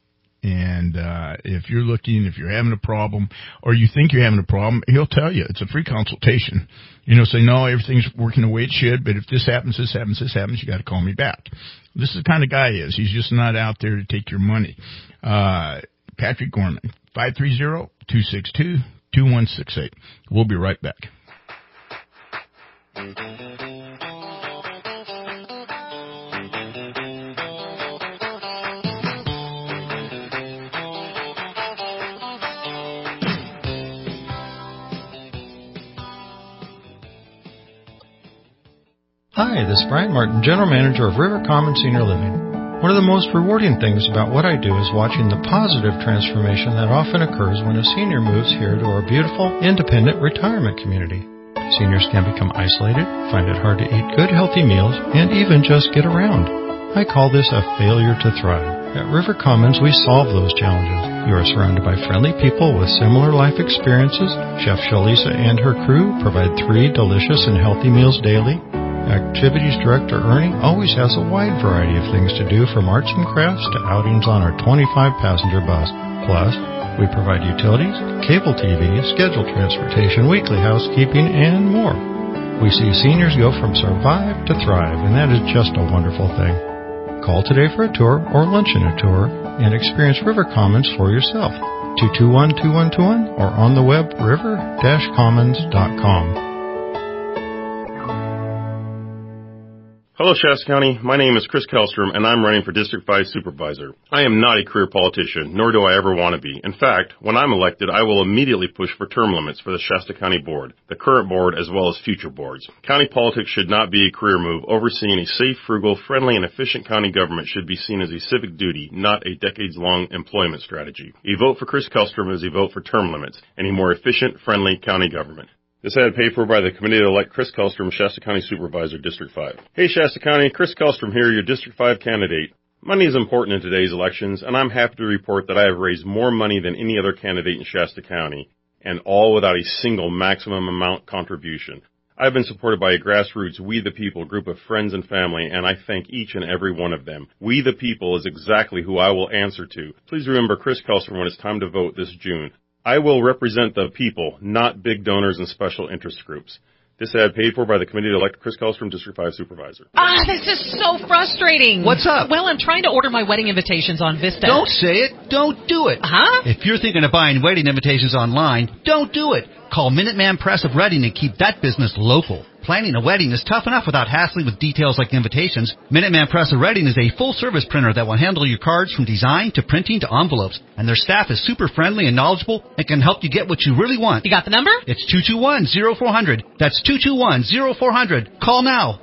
And uh if you're looking, if you're having a problem, or you think you're having a problem, he'll tell you. It's a free consultation. You know, say, no, everything's working the way it should, but if this happens, this happens, this happens, you got to call me back. This is the kind of guy he is. He's just not out there to take your money. Uh Patrick Gorman, five three zero, two six two, two one six eight. We'll be right back. Hi, this is Brian Martin, General Manager of River Common Senior Living. One of the most rewarding things about what I do is watching the positive transformation that often occurs when a senior moves here to our beautiful, independent retirement community. Seniors can become isolated, find it hard to eat good, healthy meals, and even just get around. I call this a failure to thrive. At River Commons, we solve those challenges. You are surrounded by friendly people with similar life experiences. Chef Shalisa and her crew provide three delicious and healthy meals daily. Activities Director Ernie always has a wide variety of things to do, from arts and crafts to outings on our twenty-five passenger bus. Plus, we provide utilities, cable T V, scheduled transportation, weekly housekeeping, and more. We see seniors go from survive to thrive, and that is just a wonderful thing. Call today for a tour or luncheon a tour and experience River Commons for yourself. two two one, two one two one or on the web river dash commons dot com. Hello, Shasta County. My name is Chris Kellstrom, and I'm running for District five Supervisor. I am not a career politician, nor do I ever want to be. In fact, when I'm elected, I will immediately push for term limits for the Shasta County Board, the current board, as well as future boards. County politics should not be a career move. Overseeing a safe, frugal, friendly, and efficient county government should be seen as a civic duty, not a decades-long employment strategy. A vote for Chris Kellstrom is a vote for term limits and a more efficient, friendly county government. This ad paid for by the committee to elect Chris Kellstrom, Shasta County Supervisor, District five. Hey, Shasta County, Chris Kellstrom here, your District five candidate. Money is important in today's elections, and I'm happy to report that I have raised more money than any other candidate in Shasta County, and all without a single maximum amount contribution. I've been supported by a grassroots We the People group of friends and family, and I thank each and every one of them. We the People is exactly who I will answer to. Please remember Chris Kellstrom when it's time to vote this June. I will represent the people, not big donors and special interest groups. This ad paid for by the committee to elect Chris Kellstrom, District five Supervisor. Ah, this is so frustrating. What's up? Well, I'm trying to order my wedding invitations on Vista. Don't say it. Don't do it. Huh? If you're thinking of buying wedding invitations online, don't do it. Call Minuteman Press of Reading and keep that business local. Planning a wedding is tough enough without hassling with details like invitations. Minuteman Press of Reading is a full-service printer that will handle your cards from design to printing to envelopes. And their staff is super friendly and knowledgeable and can help you get what you really want. You got the number? It's two two one, zero four zero zero. That's two two one, zero four zero zero. Call now.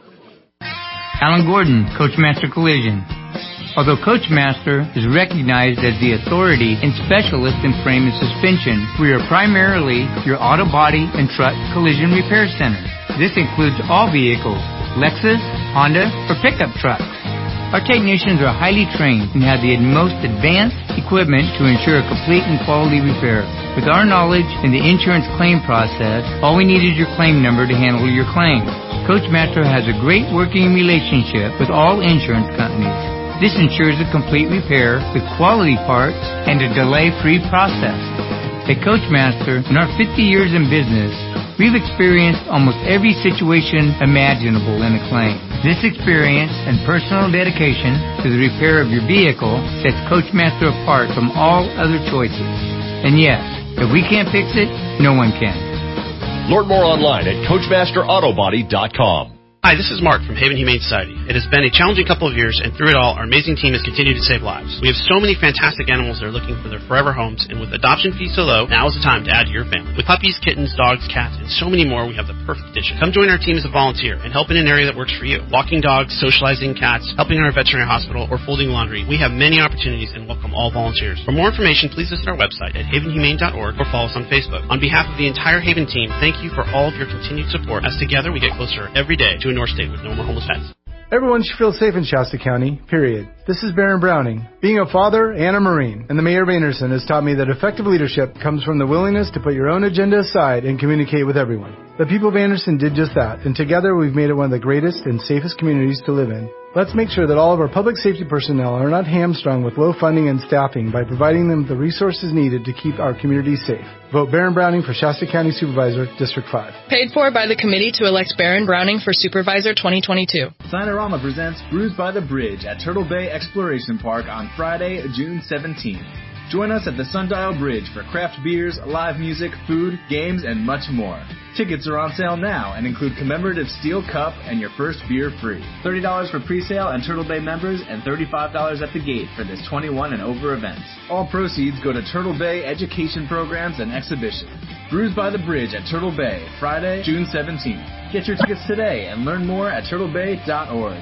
Alan Gordon, Coachmaster Collision. Although Coachmaster is recognized as the authority and specialist in frame and suspension, we are primarily your auto body and truck collision repair center. This includes all vehicles, Lexus, Honda, or pickup trucks. Our technicians are highly trained and have the most advanced equipment to ensure a complete and quality repair. With our knowledge in the insurance claim process, all we need is your claim number to handle your claim. Coachmaster has a great working relationship with all insurance companies. This ensures a complete repair with quality parts and a delay-free process. At Coachmaster, in our fifty years in business, we've experienced almost every situation imaginable in a claim. This experience and personal dedication to the repair of your vehicle sets Coachmaster apart from all other choices. And yes, if we can't fix it, no one can. Learn more online at coachmaster auto body dot com. Hi, this is Mark from Haven Humane Society. It has been a challenging couple of years, and through it all, our amazing team has continued to save lives. We have so many fantastic animals that are looking for their forever homes, and with adoption fees so low, now is the time to add to your family. With puppies, kittens, dogs, cats, and so many more, we have the perfect addition. Come join our team as a volunteer and help in an area that works for you. Walking dogs, socializing cats, helping in our veterinary hospital, or folding laundry. We have many opportunities and welcome all volunteers. For more information, please visit our website at haven humane dot org or follow us on Facebook. On behalf of the entire Haven team, thank you for all of your continued support, as together we get closer every day to a North State with no more homeless pets. Everyone should feel safe in Shasta County, period. This is Baron Browning. Being a father and a Marine, and the Mayor of Anderson has taught me that effective leadership comes from the willingness to put your own agenda aside and communicate with everyone. The people of Anderson did just that, and together we've made it one of the greatest and safest communities to live in. Let's make sure that all of our public safety personnel are not hamstrung with low funding and staffing by providing them the resources needed to keep our communities safe. Vote Baron Browning for Shasta County Supervisor, District five. Paid for by the committee to elect Baron Browning for Supervisor twenty twenty-two. Cinerama presents Brews by the Bridge at Turtle Bay Exploration Park on Friday, June seventeenth. Join us at the Sundial Bridge for craft beers, live music, food, games, and much more. Tickets are on sale now and include commemorative steel cup and your first beer free. thirty dollars for pre-sale and Turtle Bay members and thirty-five dollars at the gate for this twenty-one and over event. All proceeds go to Turtle Bay Education Programs and Exhibition. Brews by the Bridge at Turtle Bay, Friday, June seventeenth. Get your tickets today and learn more at turtle bay dot org.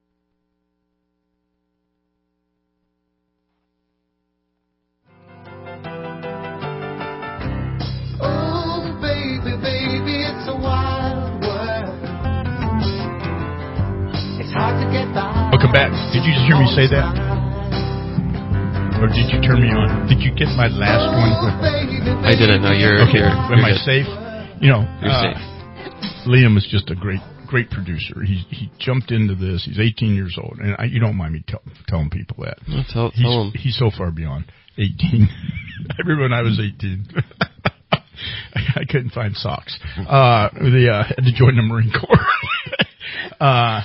Welcome back. Did you just hear me say that? Or did you turn me on? Did you get my last one? I didn't know. You're okay. You're, Am you're I good. safe? You know, You're uh, safe. Liam is just a great, great producer. He he jumped into this. He's eighteen years old, and I, you don't mind me tell, telling people that. No, tell, he's, tell him. He's so far beyond eighteen. I remember when I was eighteen. I couldn't find socks. Uh, the, uh, had to join the Marine Corps. uh,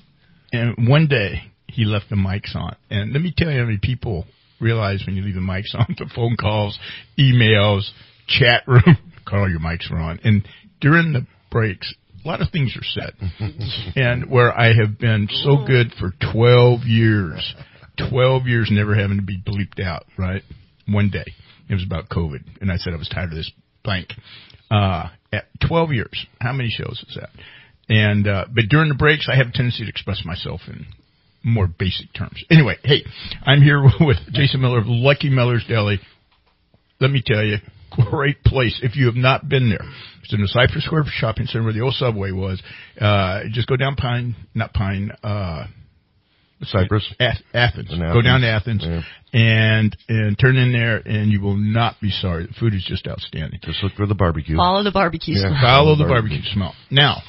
and one day he left the mics on. And let me tell you how many people realize when you leave the mics on, the phone calls, emails, chat room, Carl, your mics are on. And during the breaks, a lot of things are said. And where I have been so good for twelve years, twelve years never having to be bleeped out, right? One day. It was about COVID. And I said I was tired of this blank. Uh, at twelve years. How many shows is that? And, uh, but during the breaks, I have a tendency to express myself in more basic terms. Anyway, hey, I'm here with Jason Miller of Lucky Miller's Deli. Let me tell you, great place. If you have not been there, it's in the Cypress Square Shopping Center where the old Subway was. Uh, just go down Pine, not Pine, uh, Cypress, Ath- Athens. Athens. Go down to Athens, yeah. and and turn in there, and you will not be sorry. The food is just outstanding. Just look for the barbecue. Follow the barbecue yeah, smell. Follow the barbecue smell. Now,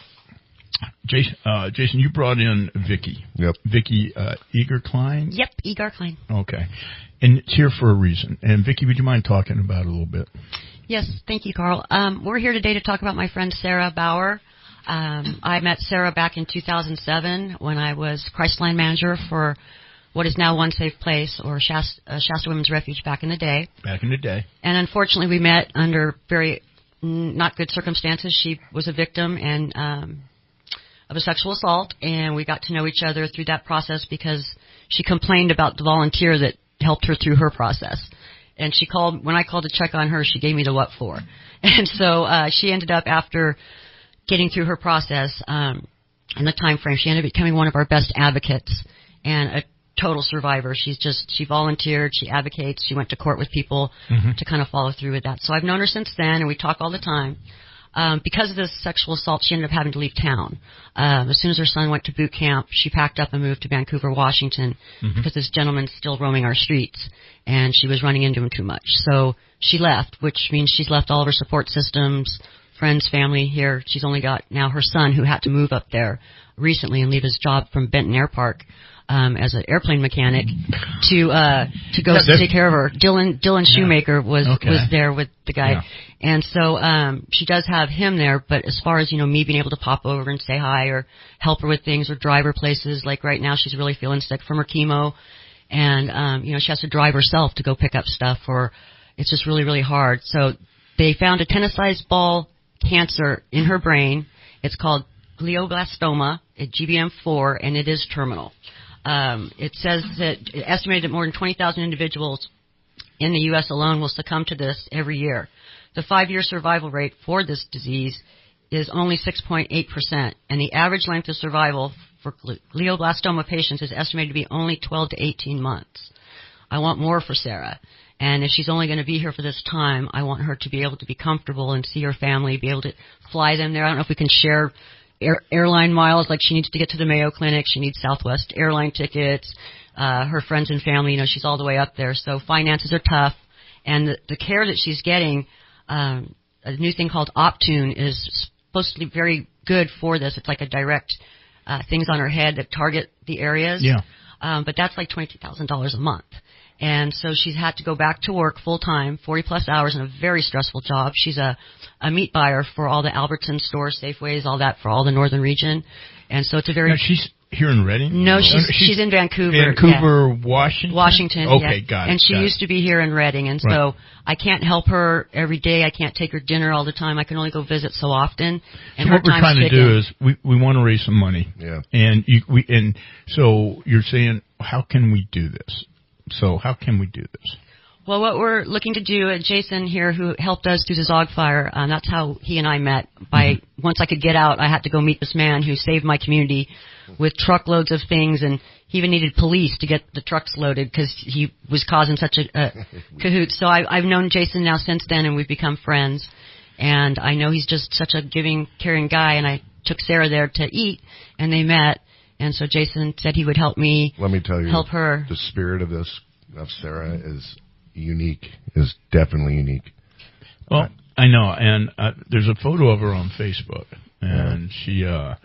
Jason, uh, Jason, you brought in Vicky. Yep. Vicky uh, Eager Klein. Yep, Eager Klein. Okay, and it's here for a reason. And Vicky, would you mind talking about it a little bit? Yes, thank you, Carl. Um, we're here today to talk about my friend Sarah Bauer. Um, I met Sarah back in two thousand seven when I was Christline manager for what is now One Safe Place, or Shasta, uh, Shasta Women's Refuge back in the day. Back in the day. And unfortunately, we met under very mm, not good circumstances. She was a victim and um, of a sexual assault, and we got to know each other through that process because she complained about the volunteer that helped her through her process. And she called, when I called to check on her, she gave me the what for. And so uh, she ended up, after getting through her process um, in the time frame, she ended up becoming one of our best advocates and a total survivor. She's just, she volunteered, she advocates, she went to court with people mm-hmm. to kind of follow through with that. So I've known her since then, and we talk all the time. Um, because of this sexual assault, she ended up having to leave town. Um, as soon as her son went to boot camp, she packed up and moved to Vancouver, Washington, mm-hmm. because this gentleman's still roaming our streets, and she was running into him too much. So she left, which means she's left all of her support systems, friends, family here. She's only got now her son, who had to move up there recently and leave his job from Benton Air Park um, as an airplane mechanic to uh, to go yeah, take care of her. Dylan Dylan yeah. Shoemaker was okay. was there with the guy, yeah. and so um, she does have him there. But as far as you know, me being able to pop over and say hi or help her with things or drive her places, like right now she's really feeling sick from her chemo, and um, you know she has to drive herself to go pick up stuff, or it's just really really hard. So they found a tennis-sized ball cancer in her brain. It's called glioblastoma at G B M four, and it is terminal. Um, it says that it estimated that more than twenty thousand individuals in the U S alone will succumb to this every year. The five-year survival rate for this disease is only six point eight percent, and the average length of survival for glioblastoma patients is estimated to be only twelve to eighteen months. I want more for Sarah. And if she's only going to be here for this time, I want her to be able to be comfortable and see her family, be able to fly them there. I don't know if we can share air, airline miles, like she needs to get to the Mayo Clinic. She needs Southwest airline tickets. Uh, her friends and family, you know, she's all the way up there. So finances are tough. And the, the care that she's getting, um, a new thing called Optune is supposed to be very good for this. It's like a direct uh, things on her head that target the areas. Yeah. Um, but that's like twenty-two thousand dollars a month. And so she's had to go back to work full time, forty plus hours in a very stressful job. She's a, a meat buyer for all the Albertsons stores, Safeways, all that for all the northern region. And so it's a very... Now she's here in Reading? No, she's, she's, she's in Vancouver. Vancouver, yeah. Washington? Washington, Okay, yeah. got it. And she got used it. to be here in Reading. And right. so I can't help her every day. I can't take her dinner all the time. I can only go visit so often. And so her what we're trying to do is we, we want to raise some money. Yeah. And you, we and so you're saying, how can we do this? So how can we do this? Well, what we're looking to do, uh, Jason here, who helped us through the Zog fire, um, that's how he and I met. By mm-hmm. Once I could get out, I had to go meet this man who saved my community with truckloads of things, and he even needed police to get the trucks loaded because he was causing such a, a cahoot. So I, I've known Jason now since then, and we've become friends. And I know he's just such a giving, caring guy, and I took Sarah there to eat, and they met. And so Jason said he would help me. Let me tell you, help her. The spirit of this, of Sarah, is unique. Is definitely unique. Well, I know, and uh, there's a photo of her on Facebook, and yeah. she, uh,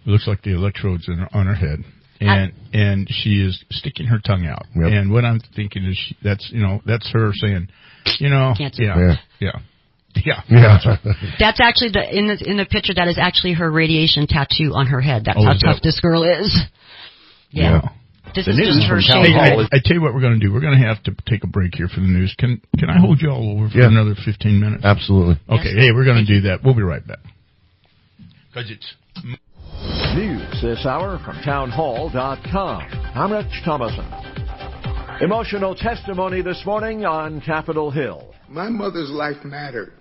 It looks like the electrodes in her, on her head. And I, and she is sticking her tongue out. Yep. And what I'm thinking is she, that's, you know, that's her saying, you know, yeah, yeah, yeah. Yeah. yeah. That's actually the in the in the picture. That is actually her radiation tattoo on her head. That's oh, how is tough that? this girl is. Yeah. yeah. This the is news just her hey, I, I tell you what we're going to do. We're going to have to take a break here for the news. Can can I hold you all over for yeah. another fifteen minutes? Absolutely. Okay. Yes. Hey, we're going to do that. We'll be right back. Because it's news this hour from town hall dot com. I'm Rich Thomason. Emotional testimony this morning on Capitol Hill. My mother's life mattered.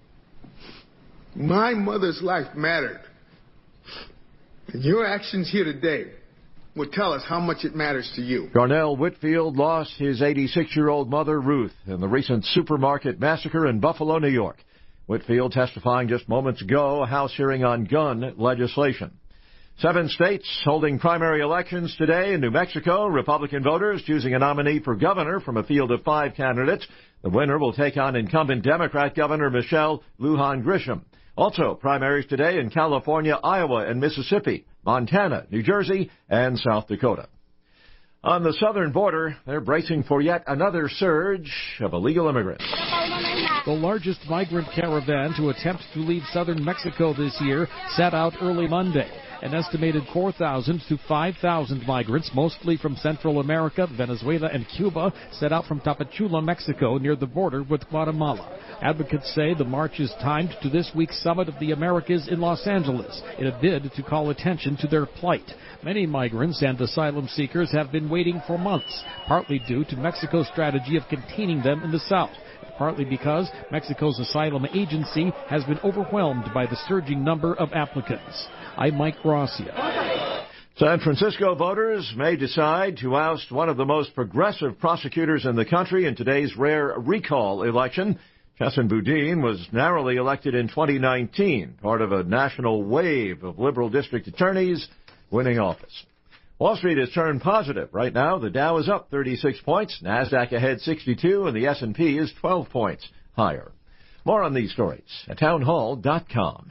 My mother's life mattered. And your actions here today will tell us how much it matters to you. Darnell Whitfield lost his eighty-six-year-old mother, Ruth, in the recent supermarket massacre in Buffalo, New York. Whitfield testifying just moments ago, a House hearing on gun legislation. Seven states holding primary elections today. In New Mexico, Republican voters choosing a nominee for governor from a field of five candidates. The winner will take on incumbent Democrat Governor Michelle Lujan Grisham. Also, primaries today in California, Iowa, and Mississippi, Montana, New Jersey, and South Dakota. On the southern border, they're bracing for yet another surge of illegal immigrants. The largest migrant caravan to attempt to leave southern Mexico this year set out early Monday. An estimated four thousand to five thousand migrants, mostly from Central America, Venezuela, and Cuba, set out from Tapachula, Mexico, near the border with Guatemala. Advocates say the march is timed to this week's Summit of the Americas in Los Angeles in a bid to call attention to their plight. Many migrants and asylum seekers have been waiting for months, partly due to Mexico's strategy of containing them in the south, partly because Mexico's asylum agency has been overwhelmed by the surging number of applicants. I'm Mike Gracia. San Francisco voters may decide to oust one of the most progressive prosecutors in the country in today's rare recall election. Chesson Boudin was narrowly elected in twenty nineteen, part of a national wave of liberal district attorneys winning office. Wall Street has turned positive. Right now, the Dow is up thirty-six points, NASDAQ ahead sixty-two, and the S and P is twelve points higher. More on these stories at town hall dot com.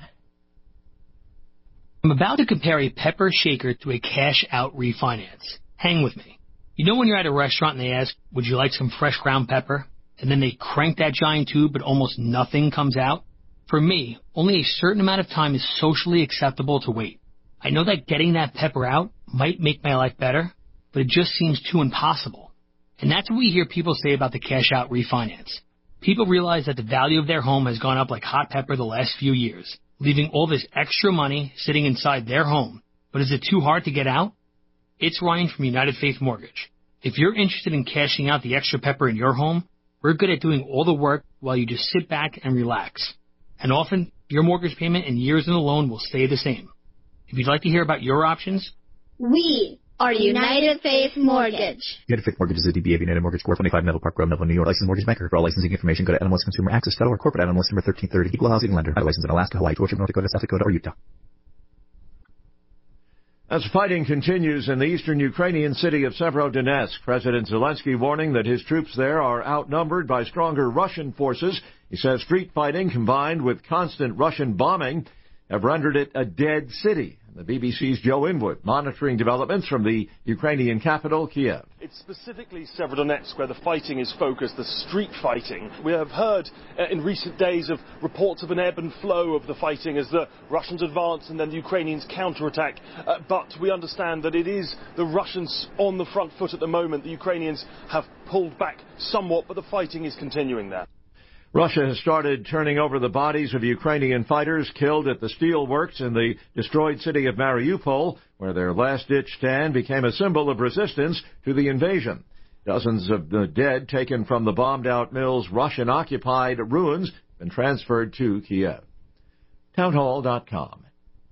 I'm about to compare a pepper shaker to a cash-out refinance. Hang with me. You know when you're at a restaurant and they ask, would you like some fresh ground pepper? And then they crank that giant tube, but almost nothing comes out? For me, only a certain amount of time is socially acceptable to wait. I know that getting that pepper out might make my life better, but it just seems too impossible. And that's what we hear people say about the cash-out refinance. People realize that the value of their home has gone up like hot pepper the last few years, leaving all this extra money sitting inside their home. But is it too hard to get out? It's Ryan from United Faith Mortgage. If you're interested in cashing out the extra pepper in your home, we're good at doing all the work while you just sit back and relax. And often, your mortgage payment and years in the loan will stay the same. If you'd like to hear about your options, we are United Faith Mortgage. United Faith Mortgage is a D B A of United Mortgage Corp. twenty-five Melville Park Road, Melville, New York. Licensed mortgage banker. For all licensing information, go to N M L S Consumer Access dot org. Corporate N M L S number thirteen thirty. Equal housing lender. Licensed in Alaska, Hawaii, Georgia, North Dakota, South Dakota, or Utah. As fighting continues in the eastern Ukrainian city of Severodonetsk, President Zelensky warning that his troops there are outnumbered by stronger Russian forces. He says street fighting combined with constant Russian bombing have rendered it a dead city. The B B C's Joe Inwood monitoring developments from the Ukrainian capital, Kiev. It's specifically Severodonetsk where the fighting is focused, the street fighting. We have heard uh, in recent days of reports of an ebb and flow of the fighting as the Russians advance and then the Ukrainians counterattack. Uh, but we understand that it is the Russians on the front foot at the moment. The Ukrainians have pulled back somewhat, but the fighting is continuing there. Russia has started turning over the bodies of Ukrainian fighters killed at the steelworks in the destroyed city of Mariupol, where their last-ditch stand became a symbol of resistance to the invasion. Dozens of the dead taken from the bombed-out mill's Russian-occupied ruins have been transferred to Kiev. town hall dot com.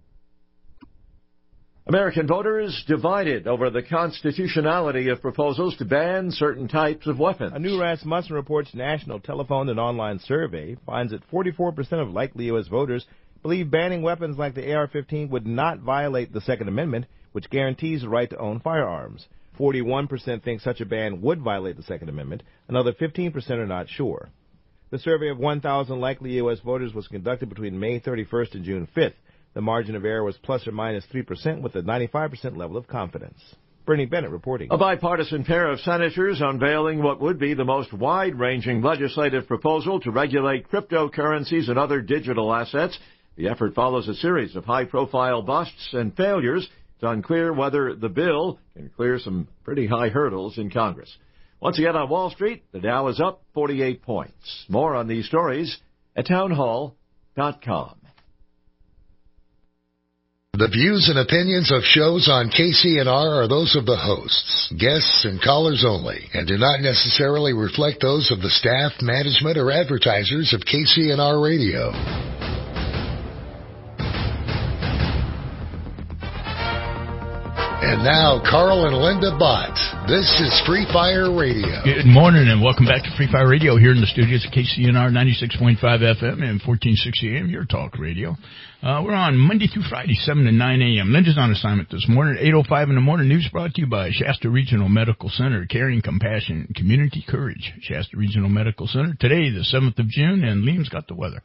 American voters divided over the constitutionality of proposals to ban certain types of weapons. A new Rasmussen Reports national telephone and online survey finds that forty-four percent of likely U S voters believe banning weapons like the A R fifteen would not violate the Second Amendment, which guarantees the right to own firearms. forty-one percent think such a ban would violate the Second Amendment. Another fifteen percent are not sure. The survey of one thousand likely U S voters was conducted between May thirty-first and June fifth. The margin of error was plus or minus three percent with a ninety-five percent level of confidence. Bernie Bennett reporting. A bipartisan pair of senators unveiling what would be the most wide-ranging legislative proposal to regulate cryptocurrencies and other digital assets. The effort follows a series of high-profile busts and failures. It's unclear whether the bill can clear some pretty high hurdles in Congress. Once again on Wall Street, the Dow is up forty-eight points. More on these stories at townhall dot com. The views and opinions of shows on K C N R are those of the hosts, guests, and callers only, and do not necessarily reflect those of the staff, management, or advertisers of K C N R Radio. And now, Carl and Linda Bott. This is Free Fire Radio. Good morning, and welcome back to Free Fire Radio here in the studios of K C N R ninety-six point five F M and fourteen sixty A M, your talk radio. Uh, we're on Monday through Friday, seven to nine A M Linda's on assignment this morning, eight oh five in the morning. News brought to you by Shasta Regional Medical Center, caring, compassion, community courage. Shasta Regional Medical Center. Today, the seventh of June, and Liam's got the weather.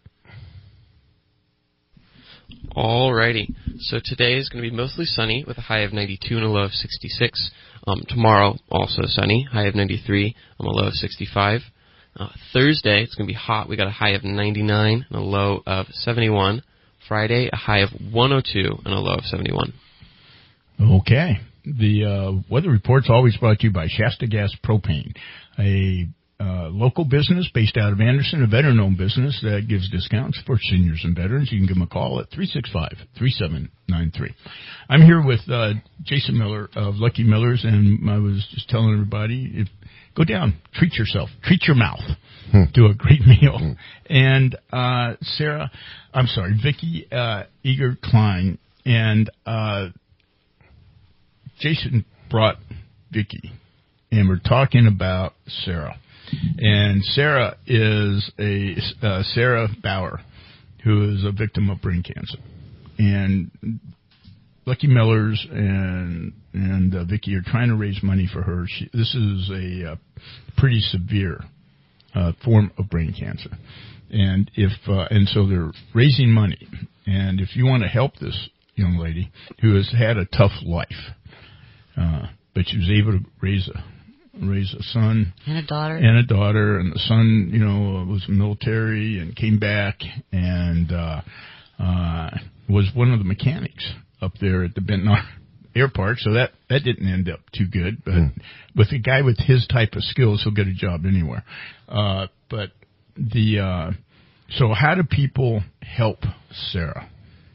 Alrighty, so today is going to be mostly sunny with a high of ninety-two and a low of sixty-six. Um, tomorrow, also sunny, high of ninety-three and a low of sixty-five. Uh, Thursday, it's going to be hot. We got a high of ninety-nine and a low of seventy-one. Friday, a high of one oh two and a low of seventy-one. Okay. The uh, weather report's always brought to you by Shasta Gas Propane, a Uh, local business based out of Anderson, a veteran-owned business that gives discounts for seniors and veterans. You can give them a call at three six five, three seven nine three. I'm here with uh, Jason Miller of Lucky Millers, and I was just telling everybody, if, go down, treat yourself, treat your mouth, hmm. do a great meal. Hmm. And uh, Sarah, I'm sorry, Vicki uh, Eager Klein, and uh, Jason brought Vicki, and we're talking about Sarah. And Sarah is a uh, Sarah Bauer, who is a victim of brain cancer. And Lucky Millers and and uh, Vicki are trying to raise money for her. She, this is a uh, pretty severe uh, form of brain cancer, and if uh, and so they're raising money. And if you want to help this young lady who has had a tough life, uh, but she was able to raise a raise a son and a daughter and a daughter and the son, you know, was military and came back and uh uh was one of the mechanics up there at the Benton Air Park, so that that didn't end up too good, but mm. with a guy with his type of skills, he'll get a job anywhere. Uh but the uh so how do people help Sarah?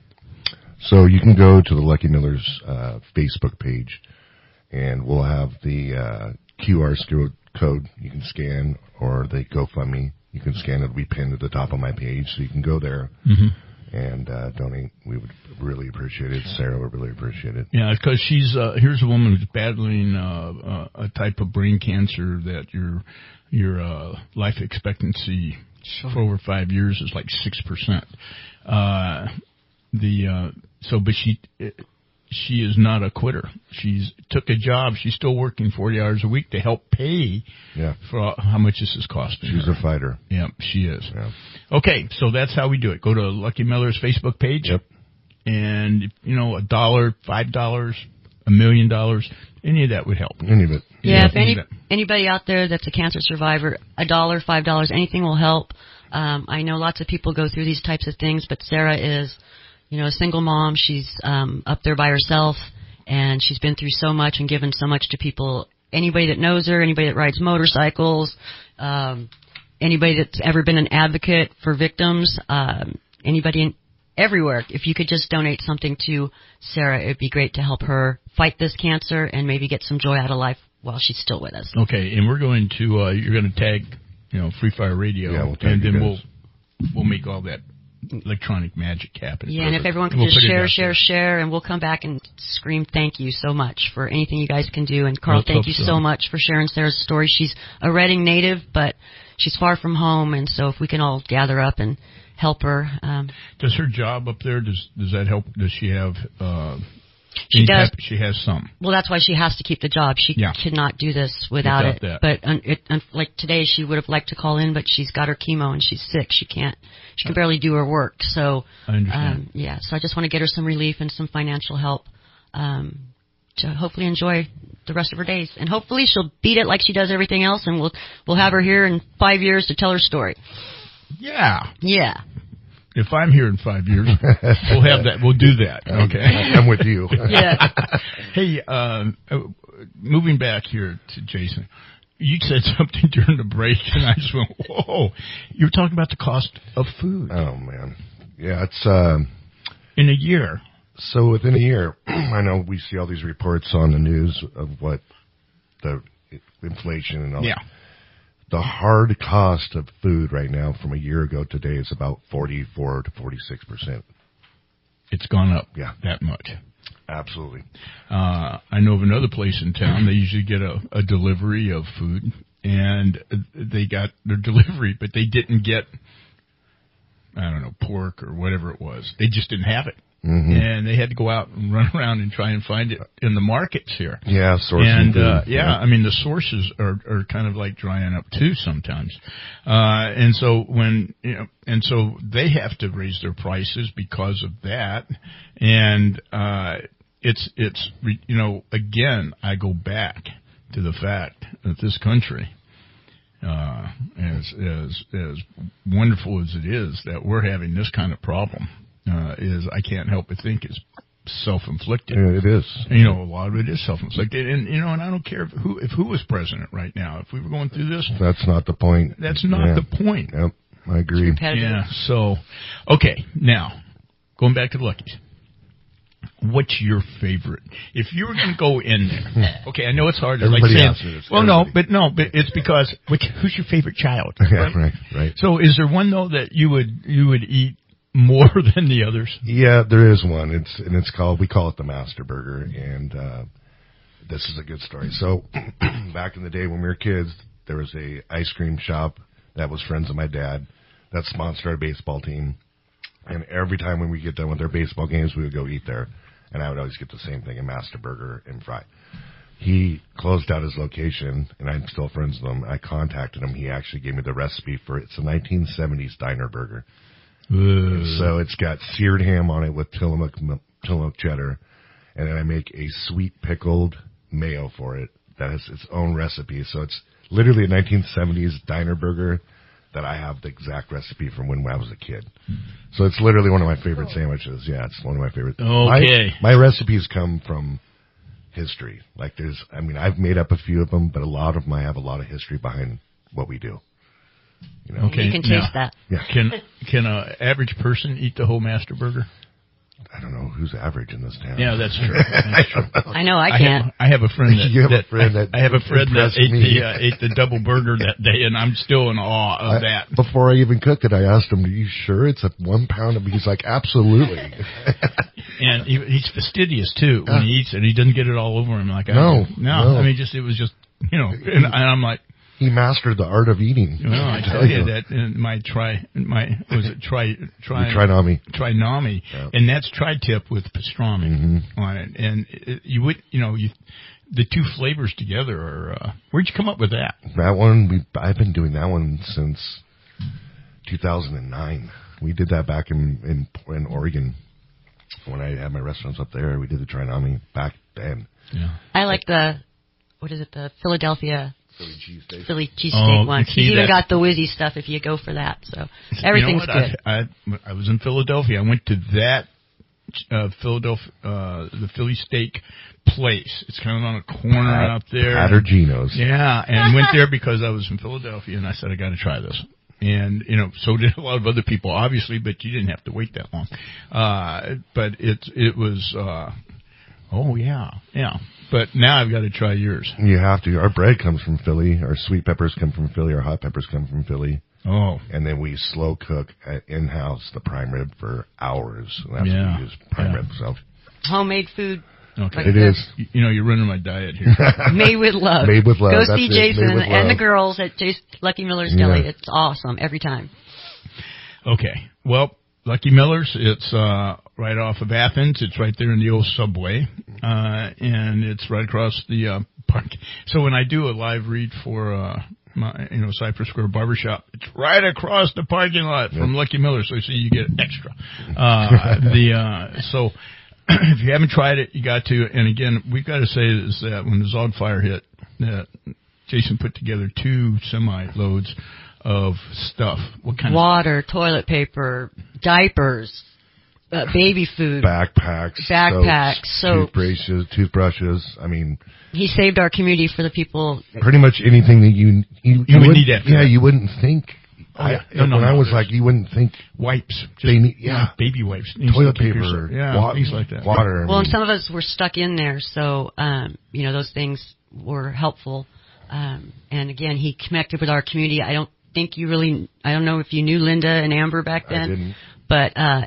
So you can go to the Lucky Millers uh Facebook page, and we'll have the uh Q R code you can scan, or the GoFundMe. You can scan it. It'll be pinned at the top of my page, so you can go there mm-hmm. and uh, donate. We would really appreciate it. Sarah would really appreciate it. Yeah, because she's uh, here's a woman who's battling uh, uh, a type of brain cancer that your your uh, life expectancy sure. for over five years is like six percent. Uh, the uh, so, but she. It, She is not a quitter. She's took a job. She's still working forty hours a week to help pay yeah. for how much this is costing She's her. a fighter. Yep, she is. Yeah. Okay, so that's how we do it. Go to Lucky Miller's Facebook page. Yep. And, you know, a dollar, five dollars, a million dollars, any of that would help. Any of it. Yeah, yeah if any anybody out there that's a cancer survivor, a dollar, five dollars, anything will help. Um, I know lots of people go through these types of things, but Sarah is... You know, a single mom, she's um, up there by herself, and she's been through so much and given so much to people. Anybody that knows her, anybody that rides motorcycles, um, anybody that's ever been an advocate for victims, um, anybody in, everywhere. If you could just donate something to Sarah, it would be great to help her fight this cancer and maybe get some joy out of life while she's still with us. Okay, and we're going to, uh, you're going to tag, you know, Free Fire Radio, yeah, we'll tag and then guys. we'll we'll make all that electronic magic happen. Yeah, Perfect. And if everyone can we'll just share, share, share, and we'll come back and scream thank you so much for anything you guys can do. And Carl, we'll thank you so. so much for sharing Sarah's story. She's a Reading native, but she's far from home, and so if we can all gather up and help her. Um, does her job up there, does does that help? Does she have uh, She does. She has some. Well, that's why she has to keep the job. She yeah. cannot do this without, without it. That. But um, it, um, like today, she would have liked to call in, but she's got her chemo and she's sick. She can't. She can barely do her work. So I understand. Um, yeah. So I just want to get her some relief and some financial help um, to hopefully enjoy the rest of her days, and hopefully she'll beat it like she does everything else, and we'll we'll have her here in five years to tell her story. Yeah. Yeah. If I'm here in five years, we'll have that. We'll do that. Okay. I'm with you. Yeah. Hey, um, moving back here to Jason, you said something during the break, and I just went, whoa. You were talking about the cost of food. Oh, man. Yeah, it's... Um, in a year. So within a year, I know we see all these reports on the news of what the inflation and all yeah. that. The hard cost of food right now from a year ago today is about forty-four to forty-six percent. It's gone up yeah. that much. Absolutely. Uh, I know of another place in town. They usually get a, a delivery of food, and they got their delivery, but they didn't get, I don't know, pork or whatever it was. They just didn't have it. Mm-hmm. And they had to go out and run around and try and find it in the markets here. Yeah, sourcing and food. Uh, yeah, yeah, I mean the sources are, are kind of like drying up too sometimes. Uh, and so when you know, and so they have to raise their prices because of that. And uh, it's it's you know again I go back to the fact that this country, uh, as as as wonderful as it is, that we're having this kind of problem. Uh, is I can't help but think is self-inflicted. Yeah, it is. You know, a lot of it is self-inflicted, and you know, and I don't care if who if who was president right now. If we were going through this, that's not the point. That's not yeah. the point. Yep, I agree. Yeah. So, okay, now going back to the Lucky's. What's your favorite? If you were going to go in there, okay, I know it's hard. Everybody like saying, asks this. Well, Everybody. no, but no, but it's because which, who's your favorite child? Yeah, right? right, right. So, is there one though that you would you would eat more than the others? Yeah, there is one. It's and it's called we call it the Master Burger, and uh, this is a good story. So back in the day when we were kids, there was a ice cream shop that was friends of my dad that sponsored our baseball team, and every time when we get done with our baseball games, we would go eat there, and I would always get the same thing: a Master Burger and fry. He closed out his location, and I'm still friends with him. I contacted him. He actually gave me the recipe for it. It's a nineteen seventies diner burger. So it's got seared ham on it with Tillamook, Tillamook cheddar, and then I make a sweet pickled mayo for it that has its own recipe. So it's literally a nineteen seventies diner burger that I have the exact recipe from when I was a kid. So it's literally one of my favorite sandwiches. Yeah, it's one of my favorite. Okay. My, my recipes come from history. Like there's, I mean, I've made up a few of them, but a lot of them I have a lot of history behind what we do. You know? Okay, you can taste now, that. Yeah. Can can an average person eat the whole Master Burger? I don't know who's average in this town. Yeah, that's true. That's true. I know I can't. I have, I have a friend that you have that, a friend that I have a friend that ate me. the uh, ate the double burger that day, and I'm still in awe of I, that. Before I even cooked it, I asked him, "Are you sure it's a one pound?" He's like, "Absolutely." And he, he's fastidious too when uh, he eats it. He doesn't get it all over him like I no, do. No, no. I mean, just it was just you know, and, and I'm like. He mastered the art of eating. Well, I tell you that in my tri, my was it tri tri trinami, trinami, yeah. and that's tri-tip with pastrami mm-hmm. on it. And it, you would, you know, you the two flavors together are. Uh, where'd you come up with that? That one, we, I've been doing that one since two thousand nine. We did that back in in, in Oregon when I had my restaurants up there. We did the trinami back then. Yeah, I like the what is it? The Philadelphia. Philly cheesesteak. Philly cheesesteak oh, one. He's even got the whizzy stuff if you go for that. So everything's you know good. I, I, I was in Philadelphia. I went to that uh, Philadelphia, uh, the Philly steak place. It's kind of on a corner Pat, out there. Pattergino's. Yeah, and went there because I was in Philadelphia, and I said I got to try this. And you know, so did a lot of other people, obviously, but you didn't have to wait that long. Uh, but it it was. Uh, oh yeah, yeah. But now I've got to try yours. You have to. Our bread comes from Philly. Our sweet peppers come from Philly. Our hot peppers come from Philly. Oh. And then we slow cook at in-house the prime rib for hours. And that's yeah. what we use, prime yeah. rib. So. Homemade food. Okay. Like it this. is. You, you know, you're running my diet here. Made with love. Made with love. Go that's see it. Jason and love. the girls at Jason, Lucky Miller's Deli. Yeah. It's awesome every time. Okay. Well, Lucky Miller's. It's uh, right off of Athens. It's right there in the old subway, uh, and it's right across the uh, park. So when I do a live read for uh, my, you know, Cypress Square Barbershop, it's right across the parking lot from Lucky Miller's. So you see, you get extra. Uh, the uh, so if you haven't tried it, you got to. And again, we've got to say is that when the Zog fire hit, that Jason put together two semi loads of stuff. What kind Water, of toilet paper, diapers, uh, baby food, backpacks, backpacks, soaps, soaps, toothbrushes, toothbrushes. I mean, he saved our community for the people. Pretty much anything that you you, you would need that. Yeah, you wouldn't think. Oh, yeah. I, no, no, when no, I was like, you wouldn't think wipes. Just, they need, yeah, baby wipes, toilet paper, yeah, wa- things like that. Water. Well, I mean, and some of us were stuck in there, so um, you know those things were helpful. Um, and again, he connected with our community. I don't think you really, I don't know if you knew Linda and Amber back then, I didn't. but uh,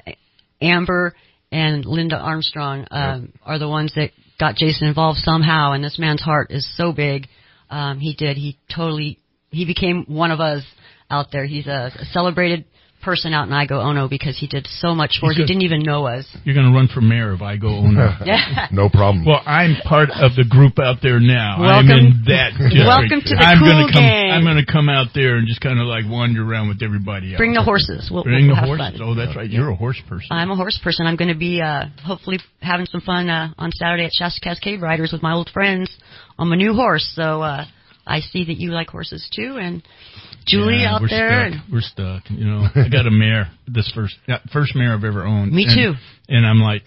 Amber and Linda Armstrong um, yep. are the ones that got Jason involved somehow. And this man's heart is so big. Um, he did. He totally. He became one of us out there. He's a, a celebrated person out in Igo Ono because he did so much for us. He didn't even know us. You're going to run for mayor of Igo Ono. Yeah. No problem. Well, I'm part of the group out there now. Welcome, I'm in that district. Welcome to the I'm cool gonna come, gang. I'm going to come out there and just kind of like wander around with everybody. Bring out the there. horses. We'll, Bring we'll the have horses. fun. Oh, that's right. You're a horse person. I'm a horse person. I'm going to be uh, hopefully having some fun uh, on Saturday at Shasta Cascade Riders with my old friends on my new horse. So uh, I see that you like horses too, and Julie yeah, out we're there. Stuck. We're stuck. You know, I got a mare. This first first mare I've ever owned. Me and, too. And I'm like,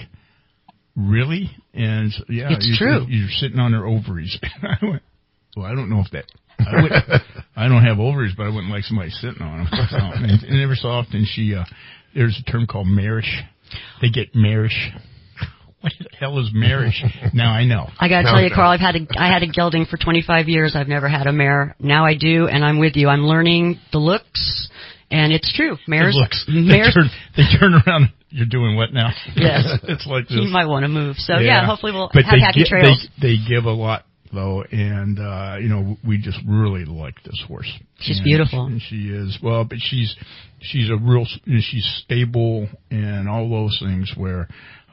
really? And so, yeah, it's you're, true. You're sitting on her ovaries. I went, well, I don't know if that. I, would, I don't have ovaries, but I wouldn't like somebody sitting on them. So, and, and every so often, she uh, there's a term called marish. They get marish. What the hell is marish? Now I know. I got to tell you, Carl, I've had a, I had a gelding for twenty-five years. I've never had a mare. Now I do, and I'm with you. I'm learning the looks, and it's true. Mares, the looks. mares, they, turn, they turn around. You're doing what now? Yes. It's like this. You might want to move. So, yeah, yeah hopefully we'll but have happy gi- trails. They, they give a lot, though, and, uh, you know, we just really like this horse. She's and beautiful. She, she is. Well, but she's she's a real, she's stable and all those things where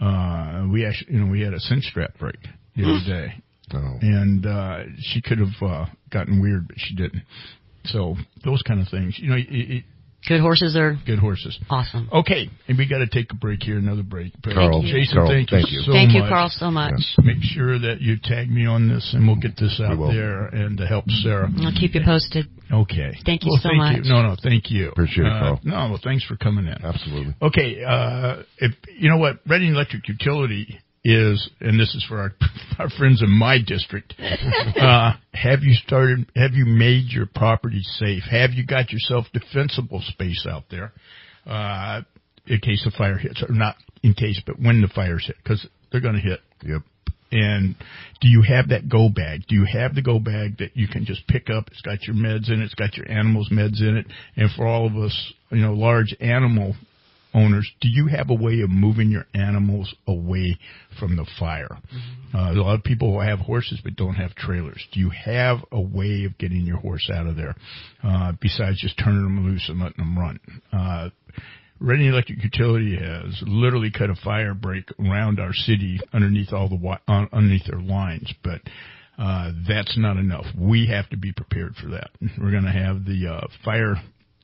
uh, we actually, you know, we had a cinch strap break the other day. Oh. And uh, she could have uh, gotten weird, but she didn't. So those kind of things, you know, it, it, good horses are good horses. Awesome. Okay, and we got to take a break here, another break. But Carl, Jason, Carl, thank, thank you, you. so thank much. you, Carl, so much. Yes. Make sure that you tag me on this, and we'll get this out will. there and to help Sarah. I'll keep you posted. Okay. Thank you well, so thank much. You. No, no, thank you. Appreciate it, uh, Carl. No, well, thanks for coming in. Absolutely. Okay, uh, if you know what, Reading Electric Utility is, and this is for our our friends in my district. uh, have you started? Have you made your property safe? Have you got yourself defensible space out there, uh, in case the fire hits, or not in case, but when the fires hit, because they're going to hit. Yep. And do you have that go bag? Do you have the go bag that you can just pick up? It's got your meds in it. It's got your animals' meds in it. And for all of us, you know, large animal owners, do you have a way of moving your animals away from the fire? Mm-hmm. Uh, a lot of people have horses but don't have trailers. Do you have a way of getting your horse out of there uh, besides just turning them loose and letting them run? Uh, Reading Electric Utility has literally cut a fire break around our city underneath all the wi- uh, underneath their lines, but uh, that's not enough. We have to be prepared for that. We're going to have the uh, fire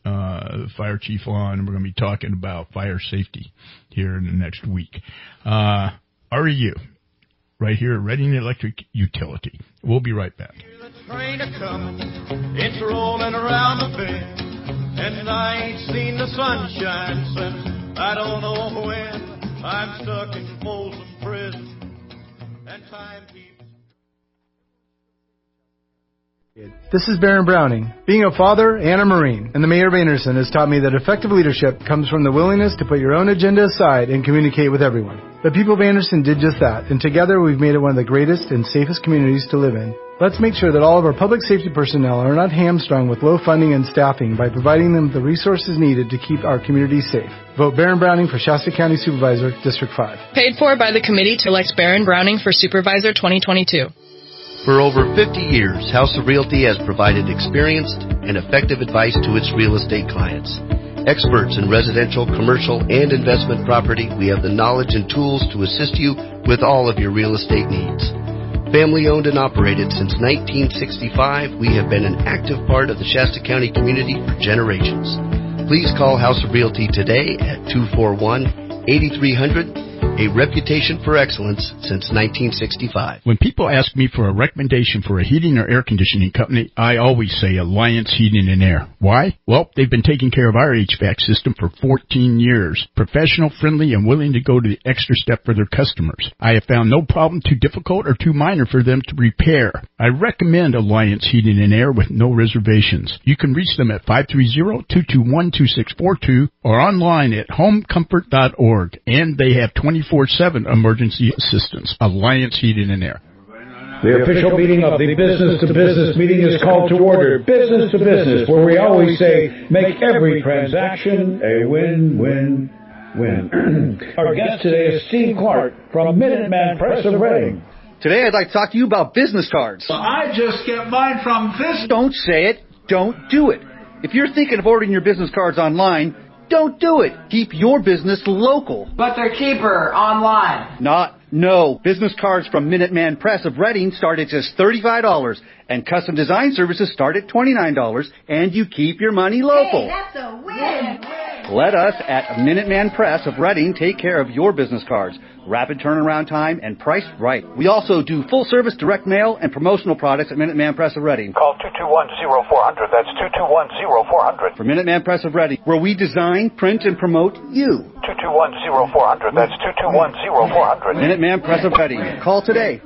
uh, fire chief on, and we're going to be talking about fire safety here in the next week. Uh, R E U, right here at Reading Electric Utility. We'll be right back. Train a comin', it's rolling around the bend, and I ain't seen the sunshine since I don't know when. I'm stuck in Folsom Prison, and time keeps. This is Baron Browning. Being a father and a Marine, and the Mayor of Anderson has taught me that effective leadership comes from the willingness to put your own agenda aside and communicate with everyone. The people of Anderson did just that, and together we've made it one of the greatest and safest communities to live in. Let's make sure that all of our public safety personnel are not hamstrung with low funding and staffing by providing them the resources needed to keep our community safe. Vote Baron Browning for Shasta County Supervisor, District five. Paid for by the committee to elect Baron Browning for Supervisor twenty twenty-two. For over fifty years, House of Realty has provided experienced and effective advice to its real estate clients. Experts in residential, commercial, and investment property, we have the knowledge and tools to assist you with all of your real estate needs. Family owned and operated since nineteen sixty-five, we have been an active part of the Shasta County community for generations. Please call House of Realty today at two four one, eight three zero zero, a reputation for excellence since nineteen sixty-five. When people ask me for a recommendation for a heating or air conditioning company, I always say Alliance Heating and Air. Why? Well, they've been taking care of our H V A C system for fourteen years. Professional, friendly, and willing to go to the extra step for their customers. I have found no problem too difficult or too minor for them to repair. I recommend Alliance Heating and Air with no reservations. You can reach them at five three zero, two two one, two six four two or online at home comfort dot org. And they have twenty-four seven emergency assistance. Alliance Heating and Air. The official meeting of the Business to Business meeting is called to order. Business to Business, where we always say, make every transaction a win-win-win. Our guest today is Steve Clark from Minuteman Press of Reading. Today I'd like to talk to you about business cards. Well, I just get mine from this. Don't say it. Don't do it. If you're thinking of ordering your business cards online, don't do it. Keep your business local. But they're cheaper online. Not, no. Business cards from Minuteman Press of Reading start at just thirty-five dollars, and custom design services start at twenty-nine dollars, and you keep your money local. Hey, that's a win. Let us at Minuteman Press of Reading take care of your business cards. Rapid turnaround time and priced right. We also do full service direct mail and promotional products at Minuteman Press of Reading. Call two two one, zero four zero zero. That's two two one, zero four zero zero. For Minuteman Press of Reading, where we design, print, and promote you. two two one, zero four zero zero. That's two two one, zero four zero zero. Minuteman Press of Reading. Call today.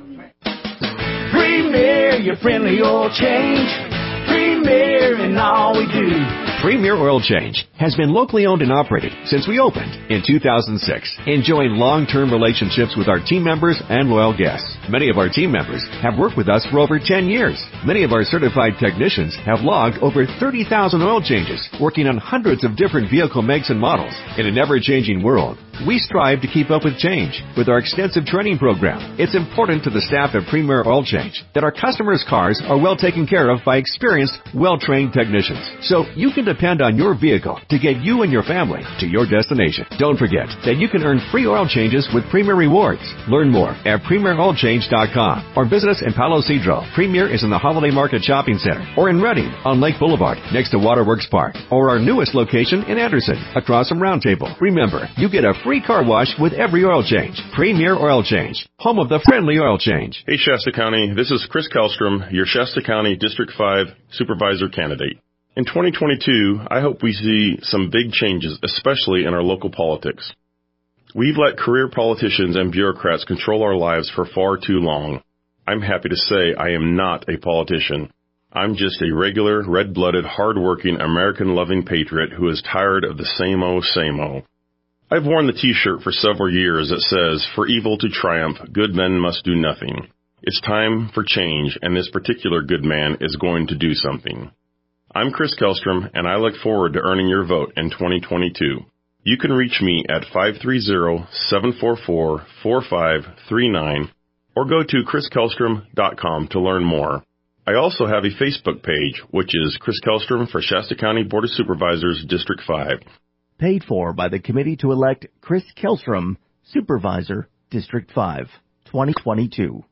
Premier, your friendly oil change. Premier in all we do. Premier Oil Change has been locally owned and operated since we opened in two thousand six, enjoying long-term relationships with our team members and loyal guests. Many of our team members have worked with us for over ten years. Many of our certified technicians have logged over thirty thousand oil changes, working on hundreds of different vehicle makes and models. In an ever-changing world, we strive to keep up with change with our extensive training program. It's important to the staff at Premier Oil Change that our customers' cars are well taken care of by experienced, well-trained technicians. So you can depend on your vehicle to get you and your family to your destination. Don't forget that you can earn free oil changes with Premier Rewards. Learn more at premier oil change dot com or visit us in Palo Cedro. Premier is in the Holiday Market Shopping Center, or in Reading on Lake Boulevard next to Waterworks Park, or our newest location in Anderson across from Round Table. Remember, you get a free car wash with every oil change. Premier Oil Change, home of the friendly oil change. Hey Shasta County, this is Chris Kellstrom, your Shasta County District five Supervisor candidate. In twenty twenty-two, I hope we see some big changes, especially in our local politics. We've let career politicians and bureaucrats control our lives for far too long. I'm happy to say I am not a politician. I'm just a regular, red-blooded, hard-working, American-loving patriot who is tired of the same-o, same-o. I've worn the t-shirt for several years that says, "For evil to triumph, good men must do nothing." It's time for change, and this particular good man is going to do something. I'm Chris Kellstrom, and I look forward to earning your vote in twenty twenty-two. You can reach me at five three zero, seven four four, four five three nine or go to chris kellstrom dot com to learn more. I also have a Facebook page, which is Chris Kellstrom for Shasta County Board of Supervisors, District five. Paid for by the committee to elect Chris Kellstrom, Supervisor, District five, twenty twenty-two.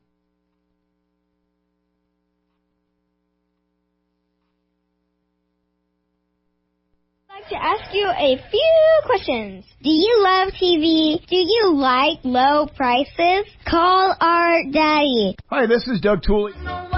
To ask you a few questions. Do you love T V? Do you like low prices? Call our daddy. Hi, this is Doug Tooley.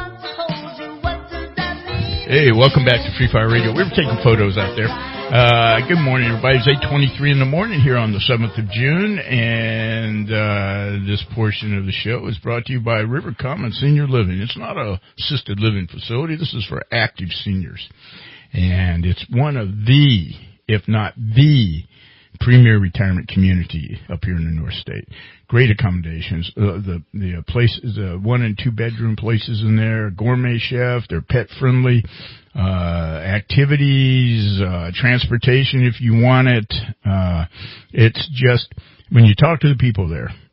Hey, welcome back to Free Fire Radio. We were taking photos out there. Uh, good morning, everybody. It's eight twenty-three in the morning here on the seventh of June, and uh, this portion of the show is brought to you by River Commons Senior Living. It's not a assisted living facility. This is for active seniors. And it's one of the, if not the, premier retirement community up here in the North State. Great accommodations. Uh, the the places, the one and two bedroom places in there, gourmet chef. They're pet friendly. Uh, activities, uh, transportation if you want it. Uh, it's just when you talk to the people there,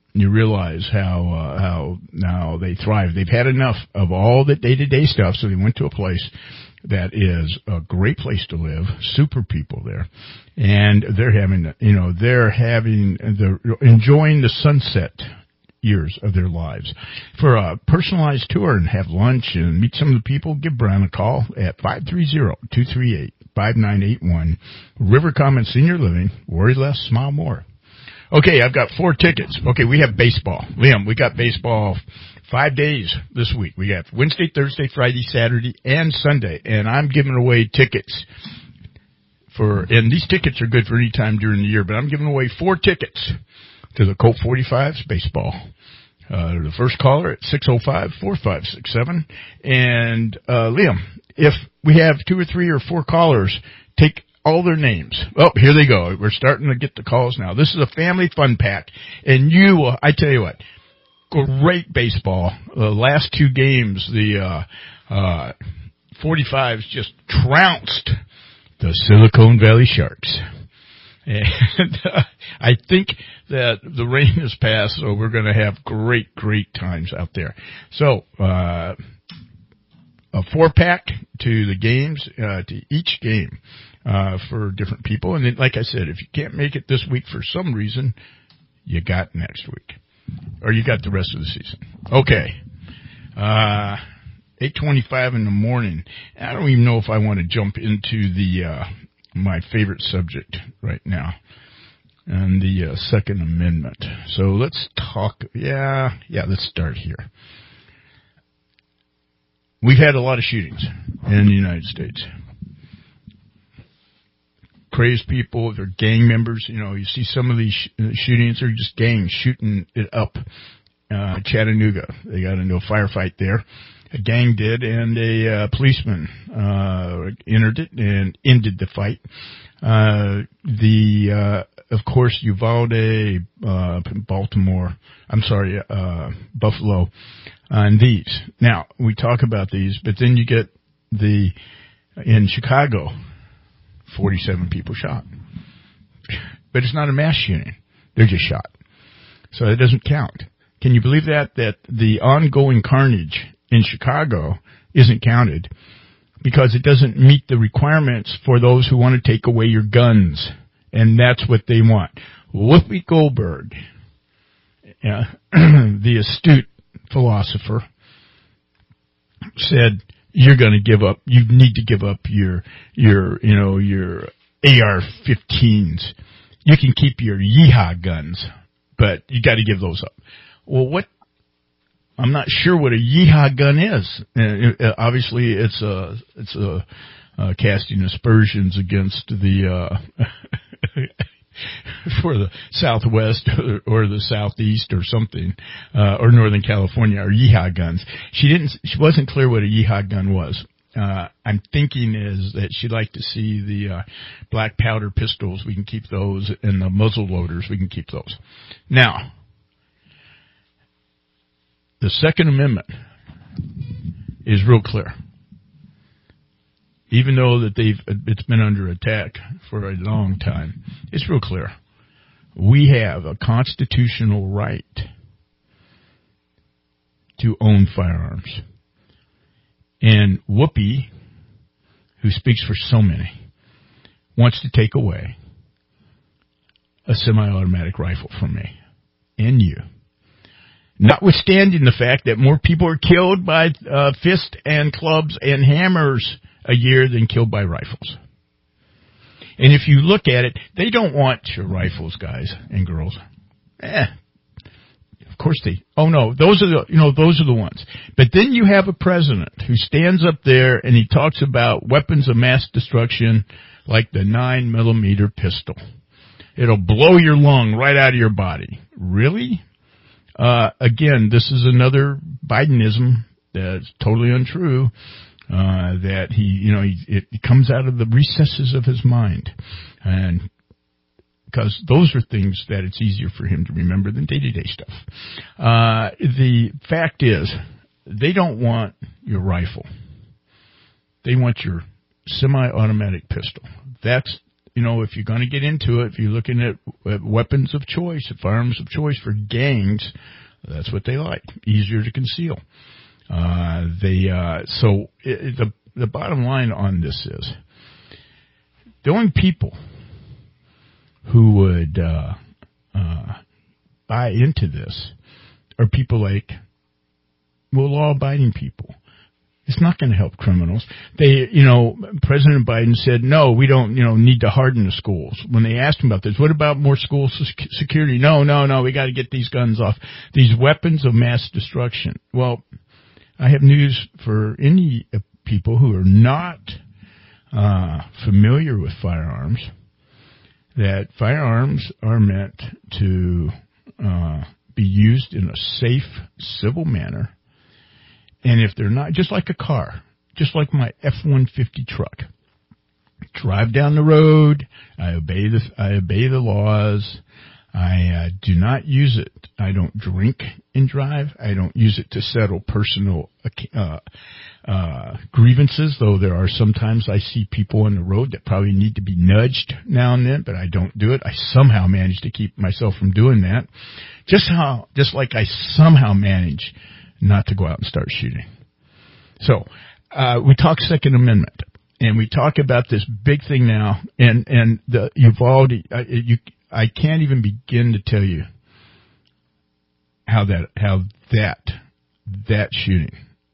you realize how uh, how now they thrive. They've had enough of all the day-to-day stuff, so they went to a place that is a great place to live, super people there, and they're having, you know, they're having, they're enjoying the sunset years of their lives. For a personalized tour and have lunch and meet some of the people, give Brian a call at five three zero, two three eight, five nine eight one. River Commons Senior Living. Worry less, smile more. Okay, I've got four tickets. Okay, we have baseball. Liam, we got baseball five days this week. We got Wednesday, Thursday, Friday, Saturday, and Sunday. And I'm giving away tickets for, and these tickets are good for any time during the year, but I'm giving away four tickets to the Colt forty-fives baseball. Uh, the first caller at six oh five, four five six seven. And, uh, Liam, if we have two or three or four callers, take all their names. Oh, here they go. We're starting to get the calls now. This is a family fun pack. And you will, I tell you what, great baseball. The last two games, the, uh, uh, forty-fives just trounced the Silicon Valley Sharks. And uh, I think that the rain has passed, so we're going to have great, great times out there. So, uh, a four-pack to the games, uh, to each game, uh, for different people. And then, like I said, if you can't make it this week for some reason, you got next week. Or you got the rest of the season. Okay. Uh, eight twenty-five in the morning. I don't even know if I want to jump into the, uh, my favorite subject right now, and the uh, Second Amendment. So let's talk, yeah, yeah, let's start here. We've had a lot of shootings in the United States. Crazed people, they're gang members. You know, you see some of these sh- shootings, they're just gangs shooting it up. Uh, Chattanooga, they got into a firefight there. A gang did, and a uh, policeman uh, entered it and ended the fight. Uh, the, uh, of course, Uvalde, uh, Baltimore, I'm sorry, uh, Buffalo, and these. Now, we talk about these, but then you get the, in Chicago, forty-seven people shot. But it's not a mass shooting. They're just shot. So it doesn't count. Can you believe that? That the ongoing carnage in Chicago isn't counted because it doesn't meet the requirements for those who want to take away your guns. And that's what they want. Whoopi Goldberg, uh, the astute philosopher, said, you're going to give up, you need to give up your, your, you know, your A R fifteens. You can keep your yeehaw guns, but you got to give those up. Well, what, I'm not sure what a yeehaw gun is. Uh, uh, obviously, it's a, it's a, uh, casting aspersions against the, uh, for the Southwest or, or the Southeast or something, uh, or Northern California, or yeehaw guns. She didn't, she wasn't clear what a yeehaw gun was. Uh, I'm thinking is that she'd like to see the, uh, black powder pistols. We can keep those, and the muzzle loaders. We can keep those. Now, the Second Amendment is real clear. Even though that they've, it's been under attack for a long time, it's real clear. We have a constitutional right to own firearms. And Whoopi, who speaks for so many, wants to take away a semi-automatic rifle from me and you. Notwithstanding the fact that more people are killed by uh, fists and clubs and hammers a year than killed by rifles. And if you look at it, they don't want your rifles, guys and girls. Eh, of course they, oh no, those are the, you know, those are the ones. But then you have a president who stands up there and he talks about weapons of mass destruction like the nine millimeter pistol. It'll blow your lung right out of your body. Really? Uh, again, this is another Bidenism that's totally untrue. Uh, that he, you know, he, it comes out of the recesses of his mind. And because those are things that it's easier for him to remember than day-to-day stuff. Uh, the fact is, they don't want your rifle. They want your semi-automatic pistol. That's, you know, if you're going to get into it, if you're looking at, at weapons of choice, firearms of choice for gangs, that's what they like. Easier to conceal. Uh, they, uh, so it, the, the bottom line on this is the only people who would, uh, uh, buy into this are people like, well, law-abiding people. It's not going to help criminals. They, you know, President Biden said, no, we don't, you know, need to harden the schools. When they asked him about this, what about more school security? No, no, no, we got to get these guns off. These weapons of mass destruction. Well, I have news for any people who are not uh, familiar with firearms, that firearms are meant to uh, be used in a safe, civil manner. And if they're not, just like a car, just like my F one fifty truck, drive down the road, I obey the, I obey the laws, I uh, do not use it. I don't drink and drive. I don't use it to settle personal uh, uh, grievances, though there are sometimes I see people on the road that probably need to be nudged now and then, but I don't do it. I somehow manage to keep myself from doing that. Just how, just like I somehow manage not to go out and start shooting. So, uh, we talk Second Amendment, and we talk about this big thing now, and, and the Uvalde, uh, you, I can't even begin to tell you how that, how that, that shooting,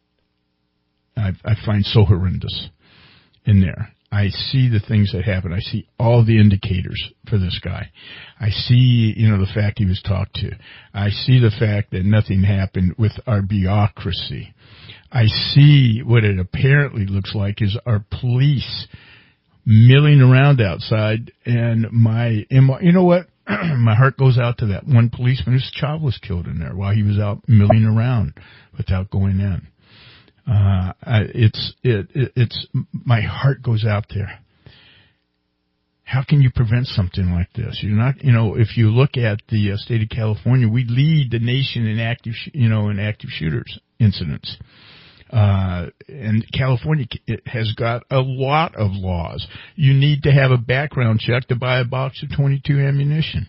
I, I find so horrendous in there. I see the things that happen. I see all the indicators for this guy. I see, you know, the fact he was talked to. I see the fact that nothing happened with our bureaucracy. I see what it apparently looks like is our police milling around outside, and my, you know what? My heart goes out to that one policeman whose child was killed in there while he was out milling around without going in. Uh, it's, it, it, it's, my heart goes out there. How can you prevent something like this? You're not, you know, if you look at the uh, state of California, we lead the nation in active, sh- you know, in active shooters incidents. Uh, and California it has got a lot of laws. You need to have a background check to buy a box of twenty-two ammunition.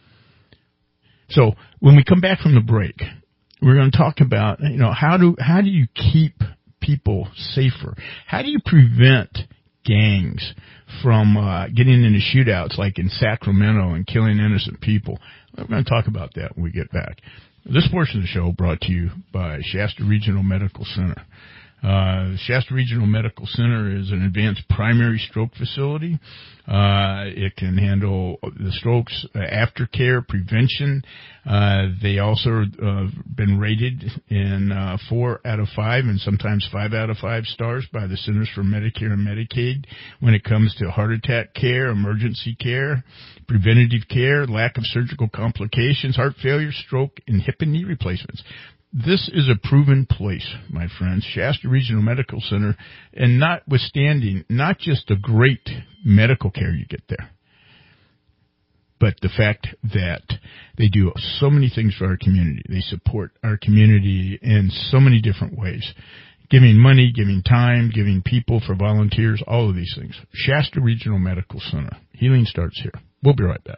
So when we come back from the break, we're going to talk about, you know, how do, how do you keep people safer? How do you prevent gangs from, uh, getting into shootouts like in Sacramento and killing innocent people? We're going to talk about that when we get back. This portion of the show brought to you by Shasta Regional Medical Center. Uh, Shasta Regional Medical Center is an advanced primary stroke facility. Uh, it can handle the strokes, uh, aftercare, prevention. Uh, they also uh, been rated in uh, four out of five and sometimes five out of five stars by the Centers for Medicare and Medicaid when it comes to heart attack care, emergency care, preventative care, lack of surgical complications, heart failure, stroke, and hip and knee replacements. This is a proven place, my friends, Shasta Regional Medical Center, and notwithstanding, not just the great medical care you get there, but the fact that they do so many things for our community. They support our community in so many different ways, giving money, giving time, giving people for volunteers, all of these things. Shasta Regional Medical Center. Healing starts here. We'll be right back.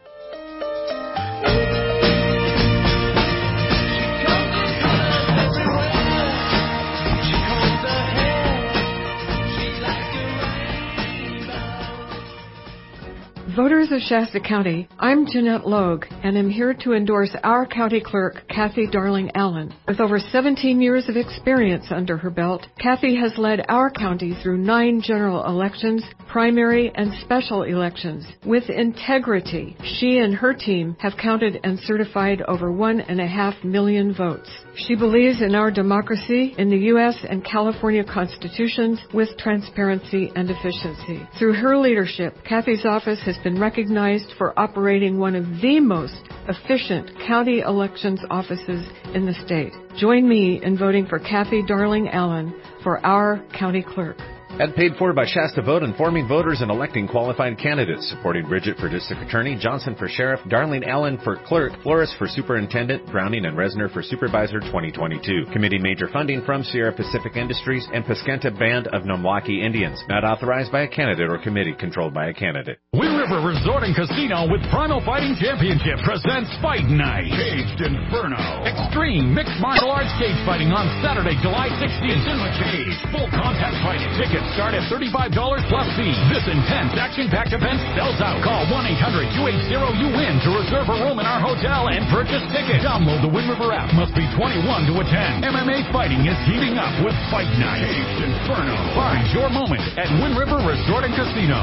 Voters of Shasta County, I'm Jeanette Logue, and I'm here to endorse our county clerk, Kathy Darling Allen. With over seventeen years of experience under her belt, Kathy has led our county through nine general elections, primary and special elections. With integrity, she and her team have counted and certified over one and a half million votes. She believes in our democracy, in the U S and California constitutions, with transparency and efficiency. Through her leadership, Kathy's office has been recognized for operating one of the most efficient county elections offices in the state. Join me in voting for Kathy Darling Allen for our county clerk. And paid for by Shasta Vote, informing voters and electing qualified candidates. Supporting Bridget for District Attorney, Johnson for Sheriff, Darlene Allen for Clerk, Flores for Superintendent, Browning and Resner for Supervisor twenty twenty-two. Committee major funding from Sierra Pacific Industries and Pesquenta Band of Nomwaki Indians. Not authorized by a candidate or committee controlled by a candidate. Wind River Resort and Casino with Primal Fighting Championship presents Fight Night. Caged Inferno. Extreme mixed martial arts cage fighting on Saturday, July sixteenth in the cage. Full contact fighting. Tickets start at thirty-five dollars plus fee. This intense action-packed event sells out. Call one eight hundred two eight zero U W I N to reserve a room in our hotel and purchase tickets. Download the Wind River app. Must be twenty-one to attend. M M A fighting is heating up with Fight Night. Caged Inferno. Find your moment at Wind River Resort and Casino.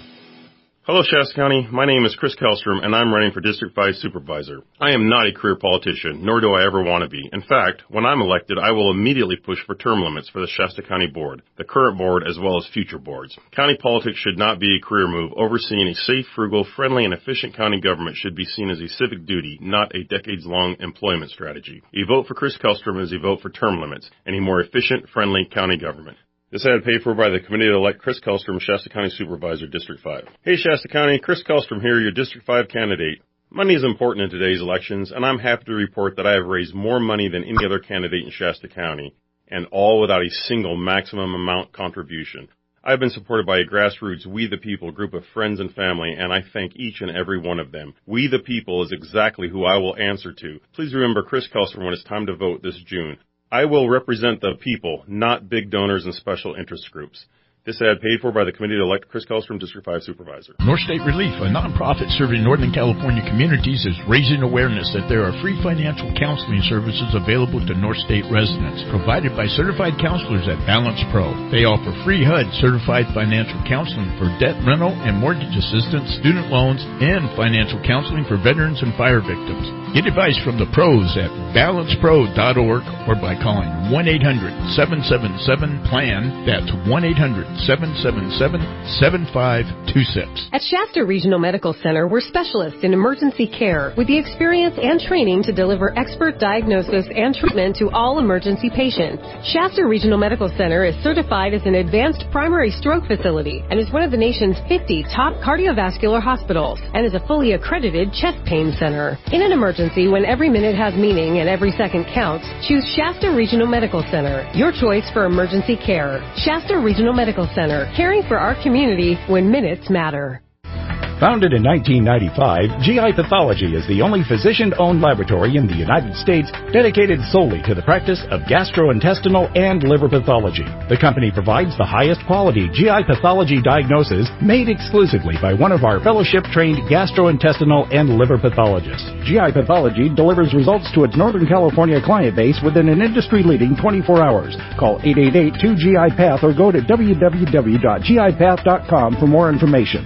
Hello, Shasta County. My name is Chris Kellstrom, and I'm running for District five Supervisor. I am not a career politician, nor do I ever want to be. In fact, when I'm elected, I will immediately push for term limits for the Shasta County Board, the current board, as well as future boards. County politics should not be a career move. Overseeing a safe, frugal, friendly, and efficient county government should be seen as a civic duty, not a decades-long employment strategy. A vote for Chris Kellstrom is a vote for term limits and a more efficient, friendly county government. This ad paid for by the committee to elect Chris Kellstrom, Shasta County Supervisor, District five. Hey, Shasta County, Chris Kellstrom here, your District five candidate. Money is important in today's elections, and I'm happy to report that I have raised more money than any other candidate in Shasta County, and all without a single maximum amount contribution. I've been supported by a grassroots We the People group of friends and family, and I thank each and every one of them. We the People is exactly who I will answer to. Please remember Chris Kellstrom when it's time to vote this June. I will represent the people, not big donors and special interest groups. This ad paid for by the committee to elect Chris Kellstrom, District five Supervisor. North State Relief, a nonprofit serving Northern California communities, is raising awareness that there are free financial counseling services available to North State residents, provided by certified counselors at Balance Pro. They offer free H U D certified financial counseling for debt rental and mortgage assistance, student loans, and financial counseling for veterans and fire victims. Get advice from the pros at balance pro dot org or by calling one eight hundred seven seven seven PLAN. That's one eight hundred seven seven seven seven five two six. At Shasta Regional Medical Center, we're specialists in emergency care with the experience and training to deliver expert diagnosis and treatment to all emergency patients. Shasta Regional Medical Center is certified as an advanced primary stroke facility and is one of the nation's fifty top cardiovascular hospitals and is a fully accredited chest pain center. In an emergency, when every minute has meaning and every second counts, choose Shasta Regional Medical Center, your choice for emergency care. Shasta Regional Medical Center, caring for our community when minutes matter. Founded in nineteen ninety-five, G I Pathology is the only physician-owned laboratory in the United States dedicated solely to the practice of gastrointestinal and liver pathology. The company provides the highest quality G I pathology diagnosis made exclusively by one of our fellowship-trained gastrointestinal and liver pathologists. G I Pathology delivers results to its Northern California client base within an industry-leading twenty-four hours. Call eight eight eight two G I Path or go to w w w dot g i path dot com for more information.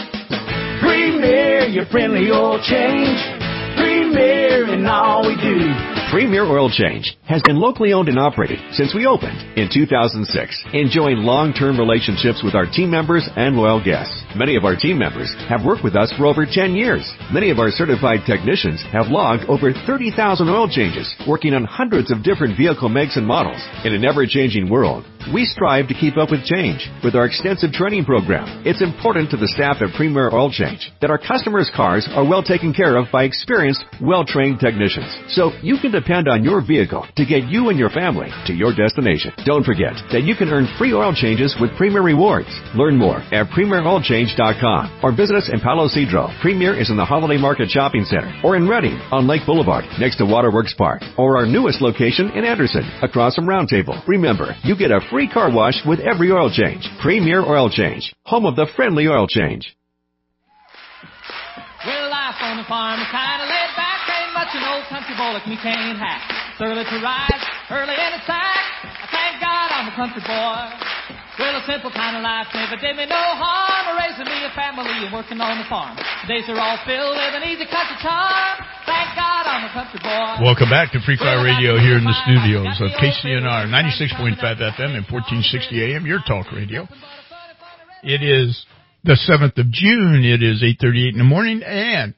Premier, your friendly oil change. Premier in all we do. Premier Oil Change has been locally owned and operated since we opened in two thousand six, enjoying long-term relationships with our team members and loyal guests. Many of our team members have worked with us for over ten years. Many of our certified technicians have logged over thirty thousand oil changes, working on hundreds of different vehicle makes and models. In an ever-changing world, we strive to keep up with change with our extensive training program. It's important to the staff at Premier Oil Change that our customers' cars are well taken care of by experienced, well-trained technicians, so you can depend on your vehicle to get you and your family to your destination. Don't forget that you can earn free oil changes with Premier Rewards. Learn more at premier oil change dot com or visit us in Palo Cedro. Premier is in the Holiday Market Shopping Center or in Redding on Lake Boulevard next to Waterworks Park or our newest location in Anderson across from Round Table. Remember, you get a free car wash with every oil change. Premier Oil Change, home of the friendly oil change. Well, life on the farm is kind of laid back. Ain't much an old country boy like me can't hack. It's early to rise, early in the sack. I thank God I'm a country boy. Well, a simple kind of life never did me no harm. Raising me a family and working on the farm. The days are all filled with an easy country charm. Thank God I'm a country boy. Welcome back to Free Fire Radio here in the studios of K C N R ninety-six point five F M and fourteen sixty A M, your talk radio. It is the seventh of June. It is eight thirty-eight in the morning, and,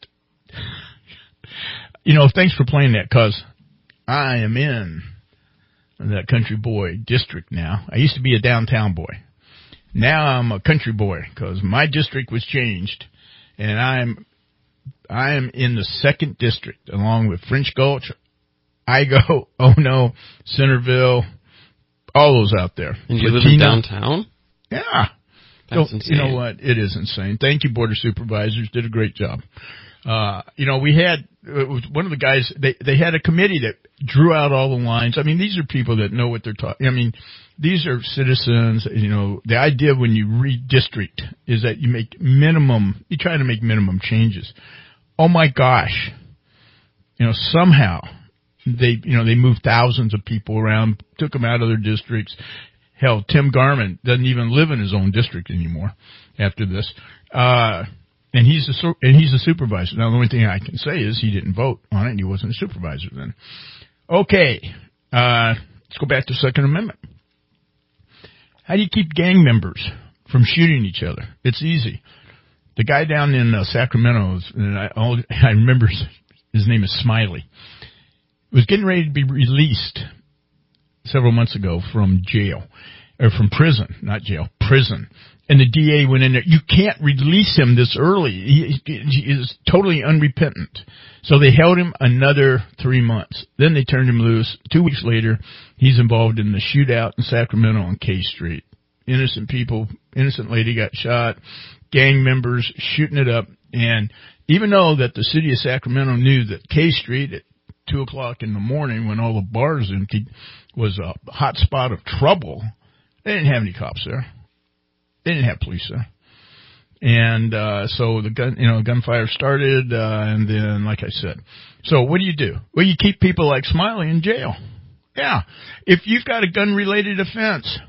you know, thanks for playing that, because I am in that country boy district now. I used to be a downtown boy. Now I'm a country boy because my district was changed, and I'm I am in the second district along with French Gulch, Igo, Oh No, Centerville, all those out there. And you live in downtown? Yeah. That's so, insane. You know what? It is insane. Thank you, Board of Supervisors. Did a great job. Uh, you know, we had, it was one of the guys, they, they had a committee that drew out all the lines. I mean, these are people that know what they're talking. I mean, these are citizens, you know, the idea when you redistrict is that you make minimum, you try to make minimum changes. Oh my gosh. You know, somehow they, you know, they moved thousands of people around, took them out of their districts. Hell, Tim Garman doesn't even live in his own district anymore after this. Uh, And he's a and he's a supervisor. Now, the only thing I can say is he didn't vote on it, and he wasn't a supervisor then. Okay, uh, let's go back to the Second Amendment. How do you keep gang members from shooting each other? It's easy. The guy down in uh, Sacramento, and I, I remember his, his name is Smiley, was getting ready to be released several months ago from jail, or from prison, not jail, prison. And the D A went in there. You can't release him this early. He, he is totally unrepentant. So they held him another three months. Then they turned him loose. Two weeks later, he's involved in the shootout in Sacramento on K Street. Innocent people, innocent lady got shot, gang members shooting it up. And even though that the city of Sacramento knew that K Street at two o'clock in the morning when all the bars emptied was a hot spot of trouble, they didn't have any cops there. They didn't have police there. And, uh, so the gun, you know, gunfire started, uh, and then, like I said, so what do you do? Well, you keep people like Smiley in jail. Yeah. If you've got a gun related offense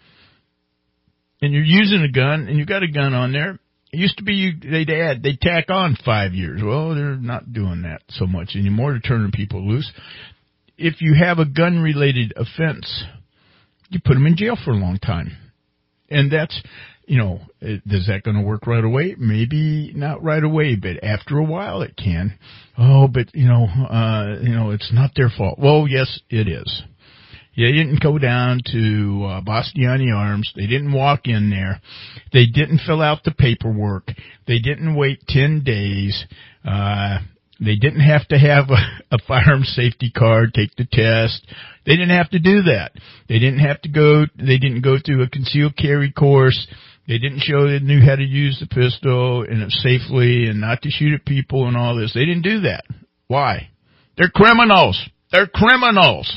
and you're using a gun and you've got a gun on there, it used to be you, they'd add, they'd tack on five years. Well, they're not doing that so much anymore to turn people loose. If you have a gun related offense, you put them in jail for a long time. And that's, you know, is that going to work right away? Maybe not right away, but after a while it can. Oh, but, you know, uh, you know, it's not their fault. Well, yes, it is. They didn't go down to uh, Bastiani Arms. They didn't walk in there. They didn't fill out the paperwork. They didn't wait ten days. Uh, they didn't have to have a, a firearm safety card, take the test. They didn't have to do that. They didn't have to go, they didn't go through a concealed carry course. They didn't show they knew how to use the pistol and it safely and not to shoot at people and all this. They didn't do that. Why? They're criminals. They're criminals.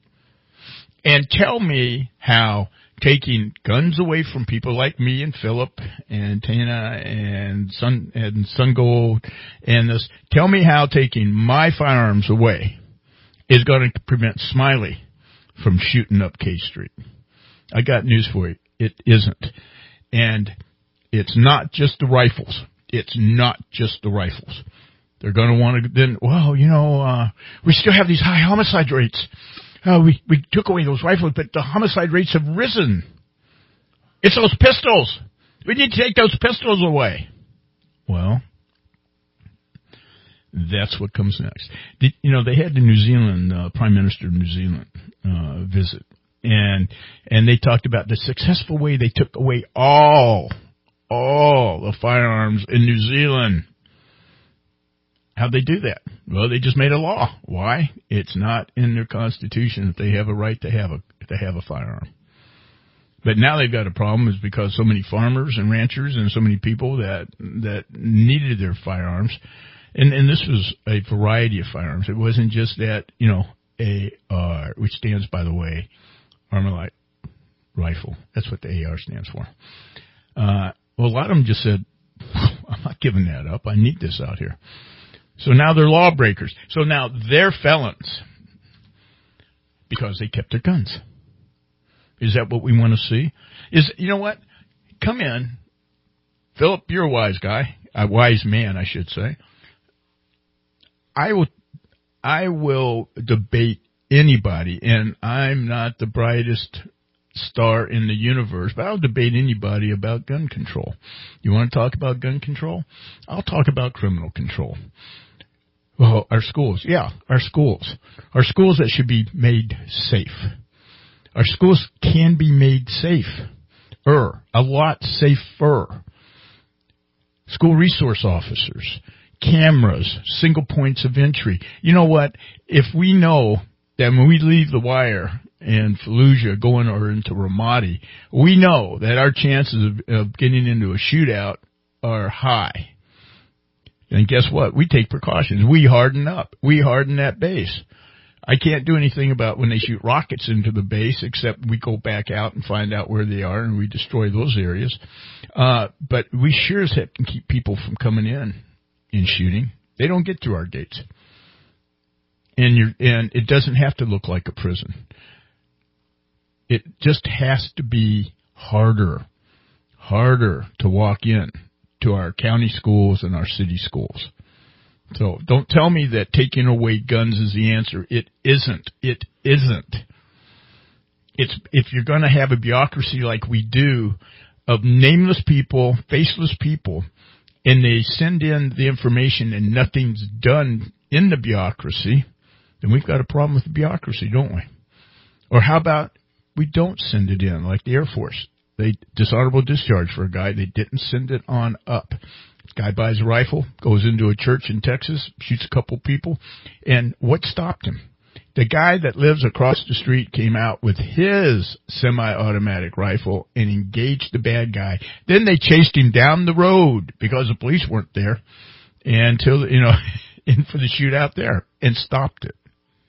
And tell me how taking guns away from people like me and Philip and Tana and Sun and Sun Gold and this, tell me how taking my firearms away is going to prevent Smiley from shooting up K Street. I got news for you. It isn't. And it's not just the rifles. It's not just the rifles. They're going to want to then, well, you know, uh, we still have these high homicide rates. Uh, we, we took away those rifles, but the homicide rates have risen. It's those pistols. We need to take those pistols away. Well, that's what comes next. The, you know, they had the New Zealand, uh, Prime Minister of New Zealand, uh, visit. And, and they talked about the successful way they took away all, all the firearms in New Zealand. How'd they do that? Well, they just made a law. Why? It's not in their constitution that they have a right to have a, to have a firearm. But now they've got a problem is because so many farmers and ranchers and so many people that, that needed their firearms. And, and this was a variety of firearms. It wasn't just that, you know, A R, which stands, by the way, Armalite rifle. That's what the A R stands for. Uh, well, a lot of them just said, I'm not giving that up. I need this out here. So now they're lawbreakers. So now they're felons because they kept their guns. Is that what we want to see? Is, you know what? Come in. Philip, you're a wise guy. A wise man, I should say. I will, I will debate anybody, and I'm not the brightest star in the universe, but I'll debate anybody about gun control. You want to talk about gun control? I'll talk about criminal control. Well, our schools, yeah, our schools. Our schools that should be made safe. Our schools can be made safe. safer, a lot safer. School resource officers, cameras, single points of entry. You know what? If we know that when we leave the wire in Fallujah going or into Ramadi, we know that our chances of, of getting into a shootout are high. And guess what? We take precautions. We harden up. We harden that base. I can't do anything about when they shoot rockets into the base, except we go back out and find out where they are and we destroy those areas. Uh, but we sure as heck can keep people from coming in and shooting. They don't get through our gates. And you're, and it doesn't have to look like a prison. It just has to be harder, harder to walk in to our county schools and our city schools. So don't tell me that taking away guns is the answer. It isn't. It isn't. It's, if you're going to have a bureaucracy like we do of nameless people, faceless people, and they send in the information and nothing's done in the bureaucracy, then we've got a problem with the bureaucracy, don't we? Or how about we don't send it in, like the Air Force? They dishonorable discharge for a guy. They didn't send it on up. Guy buys a rifle, goes into a church in Texas, shoots a couple people, and what stopped him? The guy that lives across the street came out with his semi-automatic rifle and engaged the bad guy. Then they chased him down the road because the police weren't there until, you know, in for the shootout there and stopped it.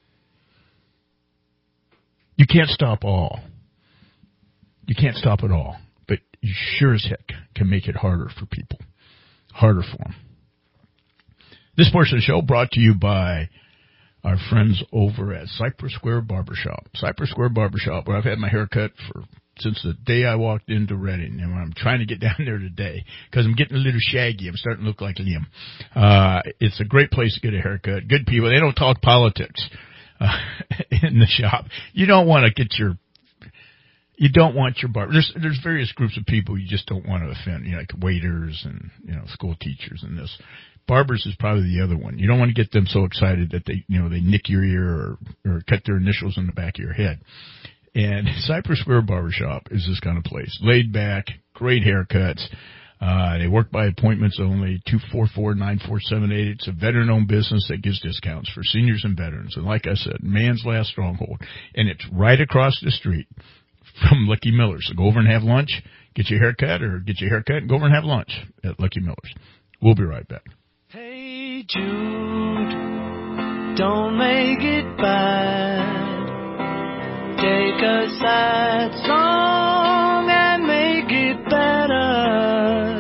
You can't stop all. You can't stop it all, but you sure as heck can make it harder for people. Harder for them. This portion of the show brought to you by our friends over at Cypress Square Barbershop. Cypress Square Barbershop, where I've had my hair cut for since the day I walked into Reading, and I'm trying to get down there today because I'm getting a little shaggy. I'm starting to look like Liam. Uh, it's a great place to get a haircut. Good people. They don't talk politics uh, in the shop. You don't want to get your You don't want your barber. There's there's various groups of people you just don't want to offend, you know, like waiters and, you know, school teachers and this. Barbers is probably the other one. You don't want to get them so excited that they, you know, they nick your ear or, or cut their initials in the back of your head. And Cypress Square Barbershop is this kind of place. Laid back, great haircuts. Uh, they work by appointments only, two four four, nine four seven eight. It's a veteran-owned business that gives discounts for seniors and veterans. And like I said, man's last stronghold. And it's right across the street from Lucky Miller's. So go over and have lunch, get your hair cut, or get your hair cut and go over and have lunch at Lucky Miller's. We'll be right back. Hey Jude, don't make it bad. Take a sad song and make it better.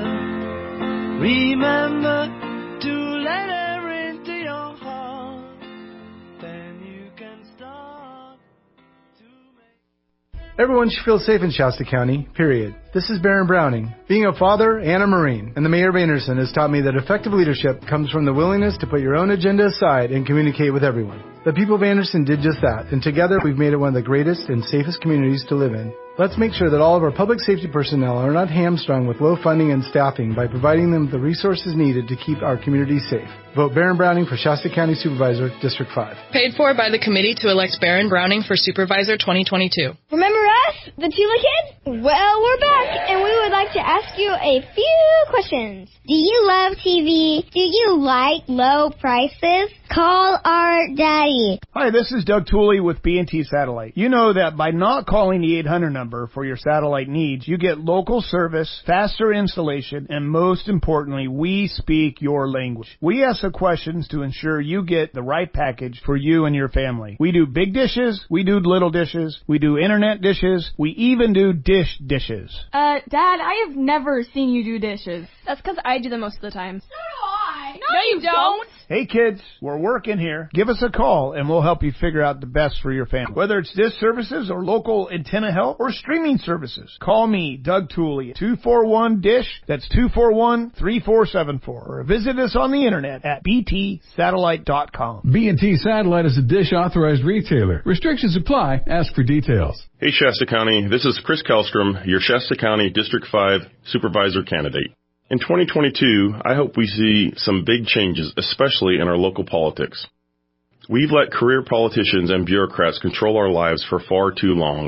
Remember to let her into your heart. Then you can start to make... Everyone should feel safe in Shasta County, period. This is Baron Browning. Being a father and a Marine, and the Mayor of Anderson has taught me that effective leadership comes from the willingness to put your own agenda aside and communicate with everyone. The people of Anderson did just that, and together we've made it one of the greatest and safest communities to live in. Let's make sure that all of our public safety personnel are not hamstrung with low funding and staffing by providing them the resources needed to keep our community safe. Vote Baron Browning for Shasta County Supervisor, District five. Paid for by the committee to elect Baron Browning for Supervisor twenty twenty-two. Remember us, the Tula Kids? Well, we're back, and we would like to ask you a few questions. Do you love T V? Do you like low prices? Call our daddy. Hi, this is Doug Tooley with B and T Satellite. You know that by not calling the eight hundred number for your satellite needs, you get local service, faster installation, and most importantly, we speak your language. We ask the questions to ensure you get the right package for you and your family. We do big dishes, we do little dishes, we do internet dishes, we even do dish dishes. Uh, Dad, I have never seen you do dishes. That's because I do them most of the time. So do I. No, no you, you don't. don't. Hey kids, we're working here. Give us a call and we'll help you figure out the best for your family. Whether it's dish services or local antenna help or streaming services, call me, Doug Tooley, two four one dish. That's two four one, three four seven four. Or visit us on the internet at b t satellite dot com. B and T Satellite is a Dish authorized retailer. Restrictions apply. Ask for details. Hey Shasta County, this is Chris Kellstrom, your Shasta County District five Supervisor candidate. In twenty twenty-two, I hope we see some big changes, especially in our local politics. We've let career politicians and bureaucrats control our lives for far too long.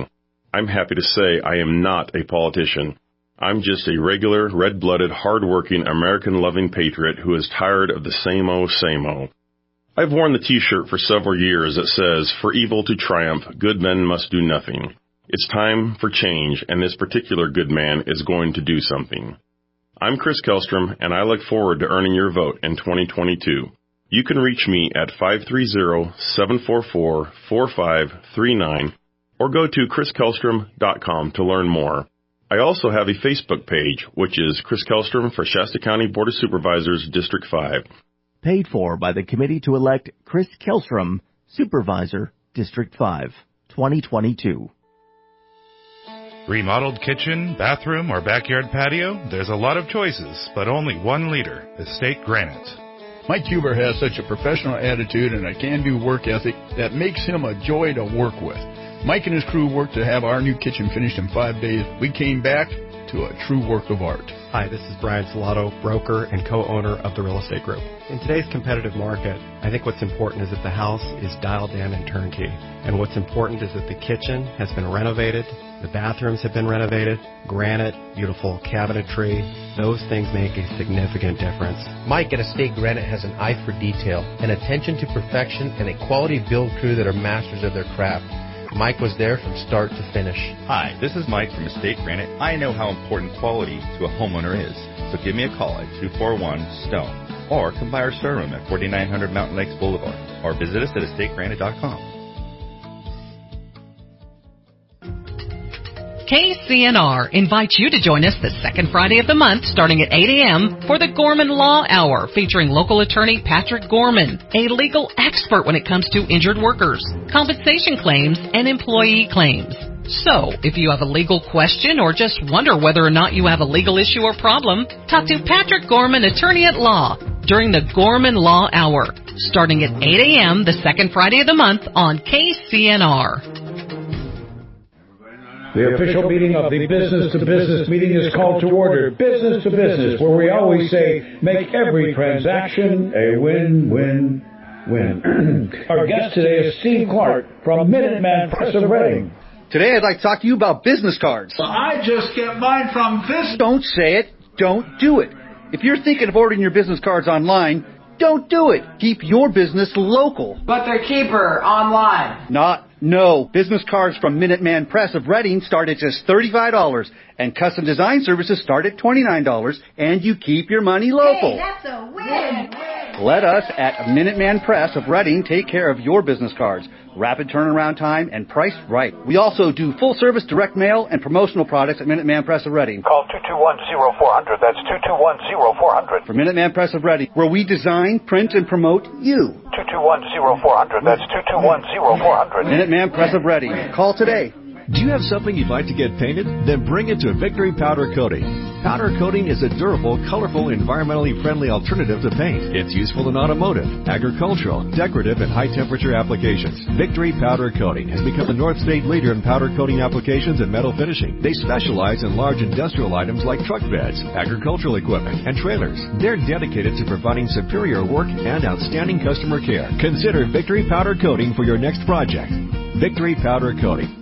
I'm happy to say I am not a politician. I'm just a regular, red-blooded, hard-working, American-loving patriot who is tired of the same-o, same-o. I've worn the T-shirt for several years that says, "For evil to triumph, good men must do nothing." It's time for change, and this particular good man is going to do something. I'm Chris Kellstrom, and I look forward to earning your vote in twenty twenty-two. You can reach me at five three zero, seven four four, four five three nine or go to chris kellstrom dot com to learn more. I also have a Facebook page, which is Chris Kellstrom for Shasta County Board of Supervisors, District five. Paid for by the committee to elect Chris Kellstrom, Supervisor, District five, twenty twenty-two. Remodeled kitchen, bathroom, or backyard patio? There's a lot of choices, but only one leader, Estate Granite. Mike Huber has such a professional attitude and a can-do work ethic that makes him a joy to work with. Mike and his crew worked to have our new kitchen finished in five days. We came back to a true work of art. Hi, this is Brian Salato, broker and co-owner of the Real Estate Group. In today's competitive market, I think what's important is that the house is dialed in and turnkey. And what's important is that the kitchen has been renovated, the bathrooms have been renovated, granite, beautiful cabinetry. Those things make a significant difference. Mike at Estate Granite has an eye for detail, an attention to perfection, and a quality build crew that are masters of their craft. Mike was there from start to finish. Hi, this is Mike from Estate Granite. I know how important quality to a homeowner is, so give me a call at two four one, S T O N E or come by our showroom at forty-nine hundred Mountain Lakes Boulevard or visit us at estate granite dot com. K C N R invites you to join us the second Friday of the month starting at eight a.m. for the Gorman Law Hour featuring local attorney Patrick Gorman, a legal expert when it comes to injured workers, compensation claims, and employee claims. So, if you have a legal question or just wonder whether or not you have a legal issue or problem, talk to Patrick Gorman, attorney at law, during the Gorman Law Hour starting at eight a.m. the second Friday of the month on K C N R. The official meeting of the Business to Business meeting is called to order. Business to Business, where we always say, make every transaction a win-win-win. Our guest today is Steve Clark from Minuteman Press of Reading. Today I'd like to talk to you about business cards. Well, I just get mine from this. Don't say it. Don't do it. If you're thinking of ordering your business cards online, don't do it. Keep your business local. But they're cheaper online. Not No. Business cards from Minuteman Press of Reading start at just thirty-five dollars, and custom design services start at twenty-nine dollars, and you keep your money local. Hey, that's a win. Let us at Minuteman Press of Reading take care of your business cards. Rapid turnaround time and priced right. We also do full-service direct mail and promotional products at Minuteman Press of Reading. Call two two one, zero four zero zero. That's two two one, zero four zero zero. For Minuteman Press of Reading, where we design, print, and promote you. two two one, zero four zero zero. That's two two one, zero four zero zero. Minuteman Press of Reading. Call today. Do you have something you'd like to get painted? Then bring it to Victory Powder Coating. Powder coating is a durable, colorful, environmentally friendly alternative to paint. It's useful in automotive, agricultural, decorative, and high-temperature applications. Victory Powder Coating has become the North State leader in powder coating applications and metal finishing. They specialize in large industrial items like truck beds, agricultural equipment, and trailers. They're dedicated to providing superior work and outstanding customer care. Consider Victory Powder Coating for your next project. Victory Powder Coating.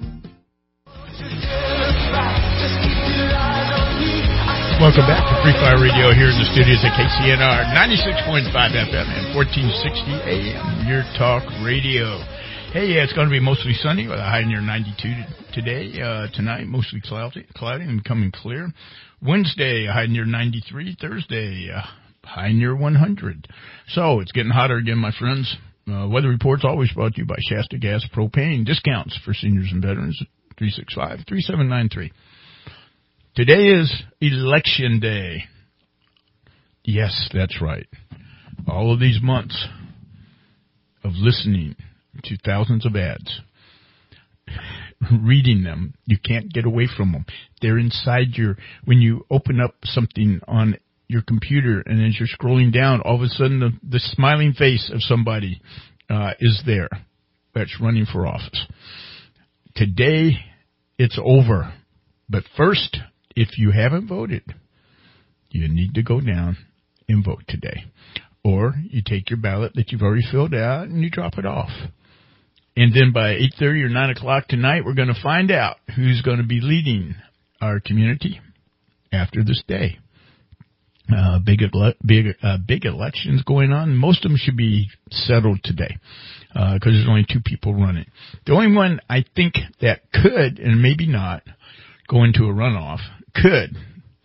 Welcome back to Free Fire Radio here in the studios at K C N R ninety-six point five F M and fourteen sixty A M, your talk radio. Hey, yeah, it's going to be mostly sunny with a high near ninety-two today. Uh, tonight, mostly cloudy, cloudy and coming clear. Wednesday, a high near ninety-three. Thursday, uh, high near one hundred. So it's getting hotter again, my friends. Uh, weather reports always brought to you by Shasta Gas Propane. Discounts for seniors and veterans, three six five, three seven nine three. Today is Election Day. Yes, that's right. All of these months of listening to thousands of ads, reading them, you can't get away from them. They're inside your, when you open up something on your computer and as you're scrolling down, all of a sudden the, the smiling face of somebody uh, is there that's running for office. Today, it's over. But first, if you haven't voted, you need to go down and vote today. Or you take your ballot that you've already filled out and you drop it off. And then by eight thirty or nine o'clock tonight, we're going to find out who's going to be leading our community after this day. Uh, big, big, uh, big elections going on. Most of them should be settled today, uh, cause there's only two people running. The only one I think that could, and maybe not, go into a runoff, could,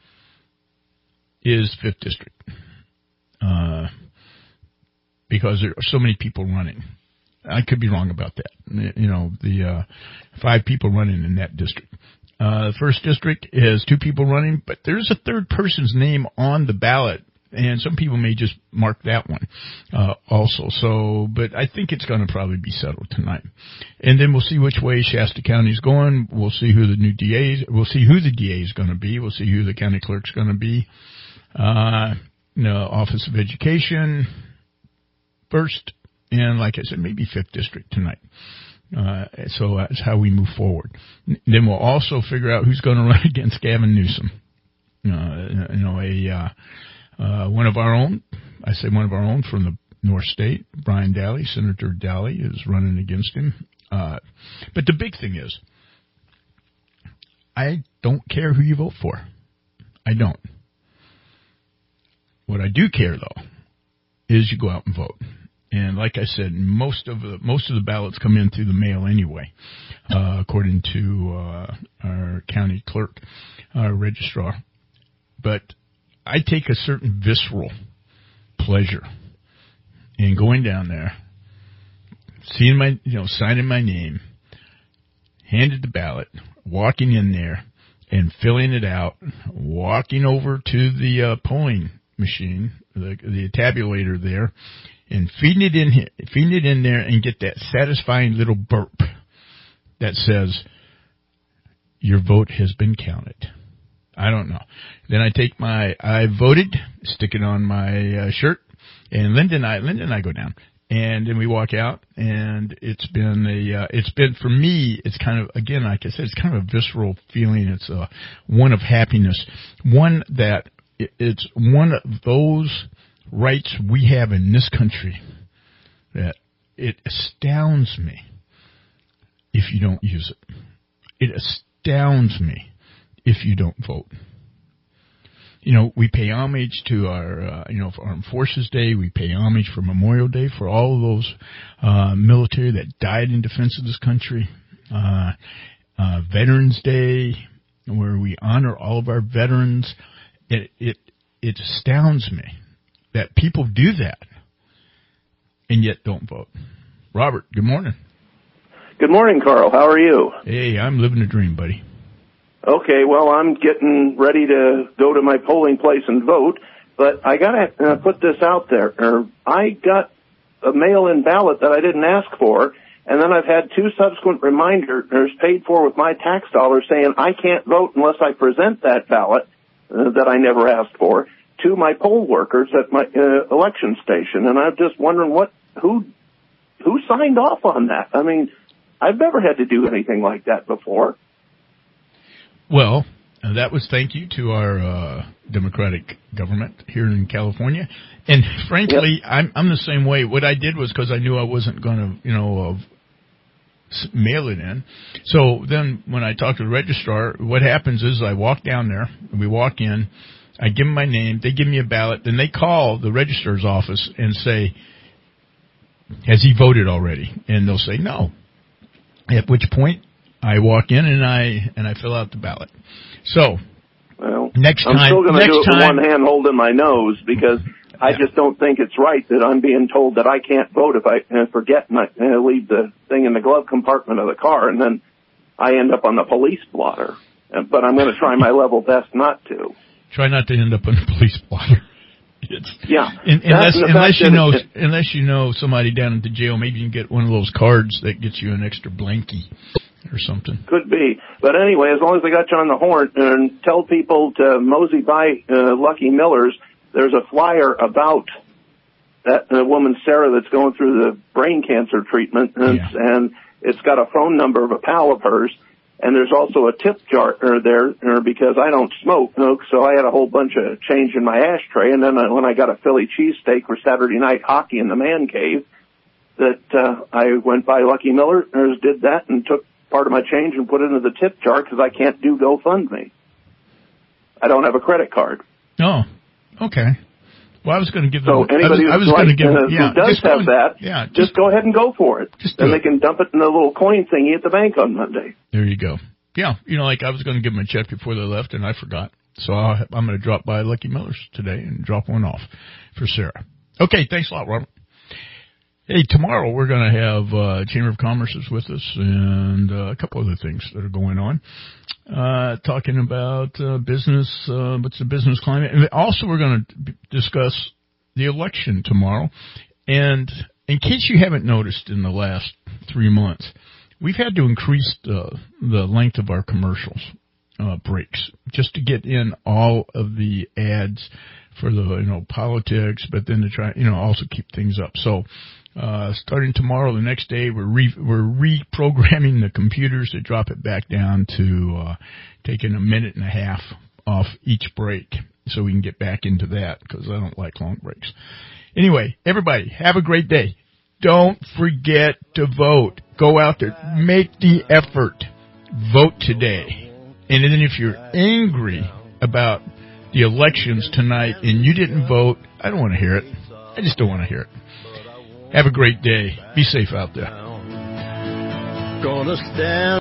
is fifth District. Uh, because there are so many people running. I could be wrong about that. You know, the, uh, five people running in that district. Uh, first district is two people running, but there's a third person's name on the ballot, and some people may just mark that one, uh, also. So, but I think it's going to probably be settled tonight. And then we'll see which way Shasta County is going. We'll see who the new D A is. We'll see who the D A is going to be. We'll see who the county clerk's going to be. Uh, you know, Office of Education first, and like I said, maybe fifth district tonight. Uh, so that's how we move forward. Then we'll also figure out who's going to run against Gavin Newsom. Uh, you know, a, uh, uh, one of our own, I say one of our own from the North State, Brian Daly, Senator Daly is running against him. Uh, but the big thing is, I don't care who you vote for. I don't. What I do care though, is you go out and vote. And like I said, most of the most of the ballots come in through the mail anyway, uh, according to uh, our county clerk, our registrar. But I take a certain visceral pleasure in going down there, seeing my, you know, signing my name, handed the ballot, walking in there, and filling it out, walking over to the uh, polling machine, the, the tabulator there, and feeding it in here, feeding it in there, and get that satisfying little burp that says your vote has been counted. I don't know. Then I take my I voted, stick it on my uh, shirt, and Linda and I, Linda and I go down, and then we walk out, and it's been a, uh, it's been for me, it's kind of, again, like I said, it's kind of a visceral feeling. It's a one of happiness, one that it's one of those rights we have in this country that it astounds me if you don't use it. It astounds me if you don't vote. You know, we pay homage to our, uh, you know, for Armed Forces Day. We pay homage for Memorial Day, for all of those uh, military that died in defense of this country. Uh, uh, Veterans Day, where we honor all of our veterans. It it it astounds me that people do that and yet don't vote. Robert, good morning. Good morning, Carl. How are you? Hey, I'm living a dream, buddy. Okay, well, I'm getting ready to go to my polling place and vote, but I got to uh, put this out there. Uh, I got a mail-in ballot that I didn't ask for, and then I've had two subsequent reminders paid for with my tax dollars saying I can't vote unless I present that ballot uh, that I never asked for to my poll workers at my uh, election station. And I'm just wondering what who who signed off on that. I mean, I've never had to do anything like that before. Well, uh, that was thank you to our uh, Democratic government here in California. And frankly, yep. I'm I'm the same way. What I did was because I knew I wasn't going to, you know, uh, mail it in. So then when I talked to the registrar, what happens is I walk down there, we walk in, I give them my name, they give me a ballot, then they call the registrar's office and say, has he voted already? And they'll say no. At which point I walk in and I and I fill out the ballot. So well, next I'm time, still going to do it with time, one hand holding my nose because I just don't think it's right that I'm being told that I can't vote if I uh, forget and I uh, leave the thing in the glove compartment of the car, and then I end up on the police blotter. Uh, but I'm going to try my level best not to. Try not to end up on the police blotter. It's, yeah. In, unless unless you know it, unless you know somebody down at the jail, maybe you can get one of those cards that gets you an extra blankie or something. Could be. But anyway, as long as I got you on the horn, and tell people to mosey by uh, Lucky Miller's. There's a flyer about that uh, woman, Sarah, that's going through the brain cancer treatment, and, yeah. and it's got a phone number of a pal of hers. And there's also a tip jar there uh, because I don't smoke, so I had a whole bunch of change in my ashtray. And then uh, when I got a Philly cheesesteak for Saturday night hockey in the man cave, that uh, I went by Lucky Miller's, did that, and took part of my change and put it into the tip jar because I can't do GoFundMe. I don't have a credit card. Oh, okay. Well, I was going to give them. So anybody I was, who's I was like, give, uh, yeah, who does have go, that, yeah, just, just go ahead and go for it. Just then do they it. can dump it in the little coin thingy at the bank on Monday. There you go. Yeah, you know, like I was going to give them a check before they left, and I forgot. So I'll, I'm going to drop by Lucky Miller's today and drop one off for Sarah. Okay, thanks a lot, Robert. Hey, tomorrow we're going to have uh, Chamber of Commerce is with us and uh, a couple other things that are going on. Uh, talking about uh, business, uh, what's the business climate. And also we're going to b- discuss the election tomorrow. And in case you haven't noticed in the last three months, we've had to increase the, the length of our commercials uh, breaks just to get in all of the ads for the, you know, politics, but then to try, you know, also keep things up. So, uh, starting tomorrow, the next day, we're re, we're reprogramming the computers to drop it back down to, uh, taking a minute and a half off each break so we can get back into that because I don't like long breaks. Anyway, everybody, have a great day. Don't forget to vote. Go out there. Make the effort. Vote today. And then if you're angry about the elections tonight and you didn't vote, I don't want to hear it. I just don't want to hear it. Have a great day. Be safe out there. Gonna stand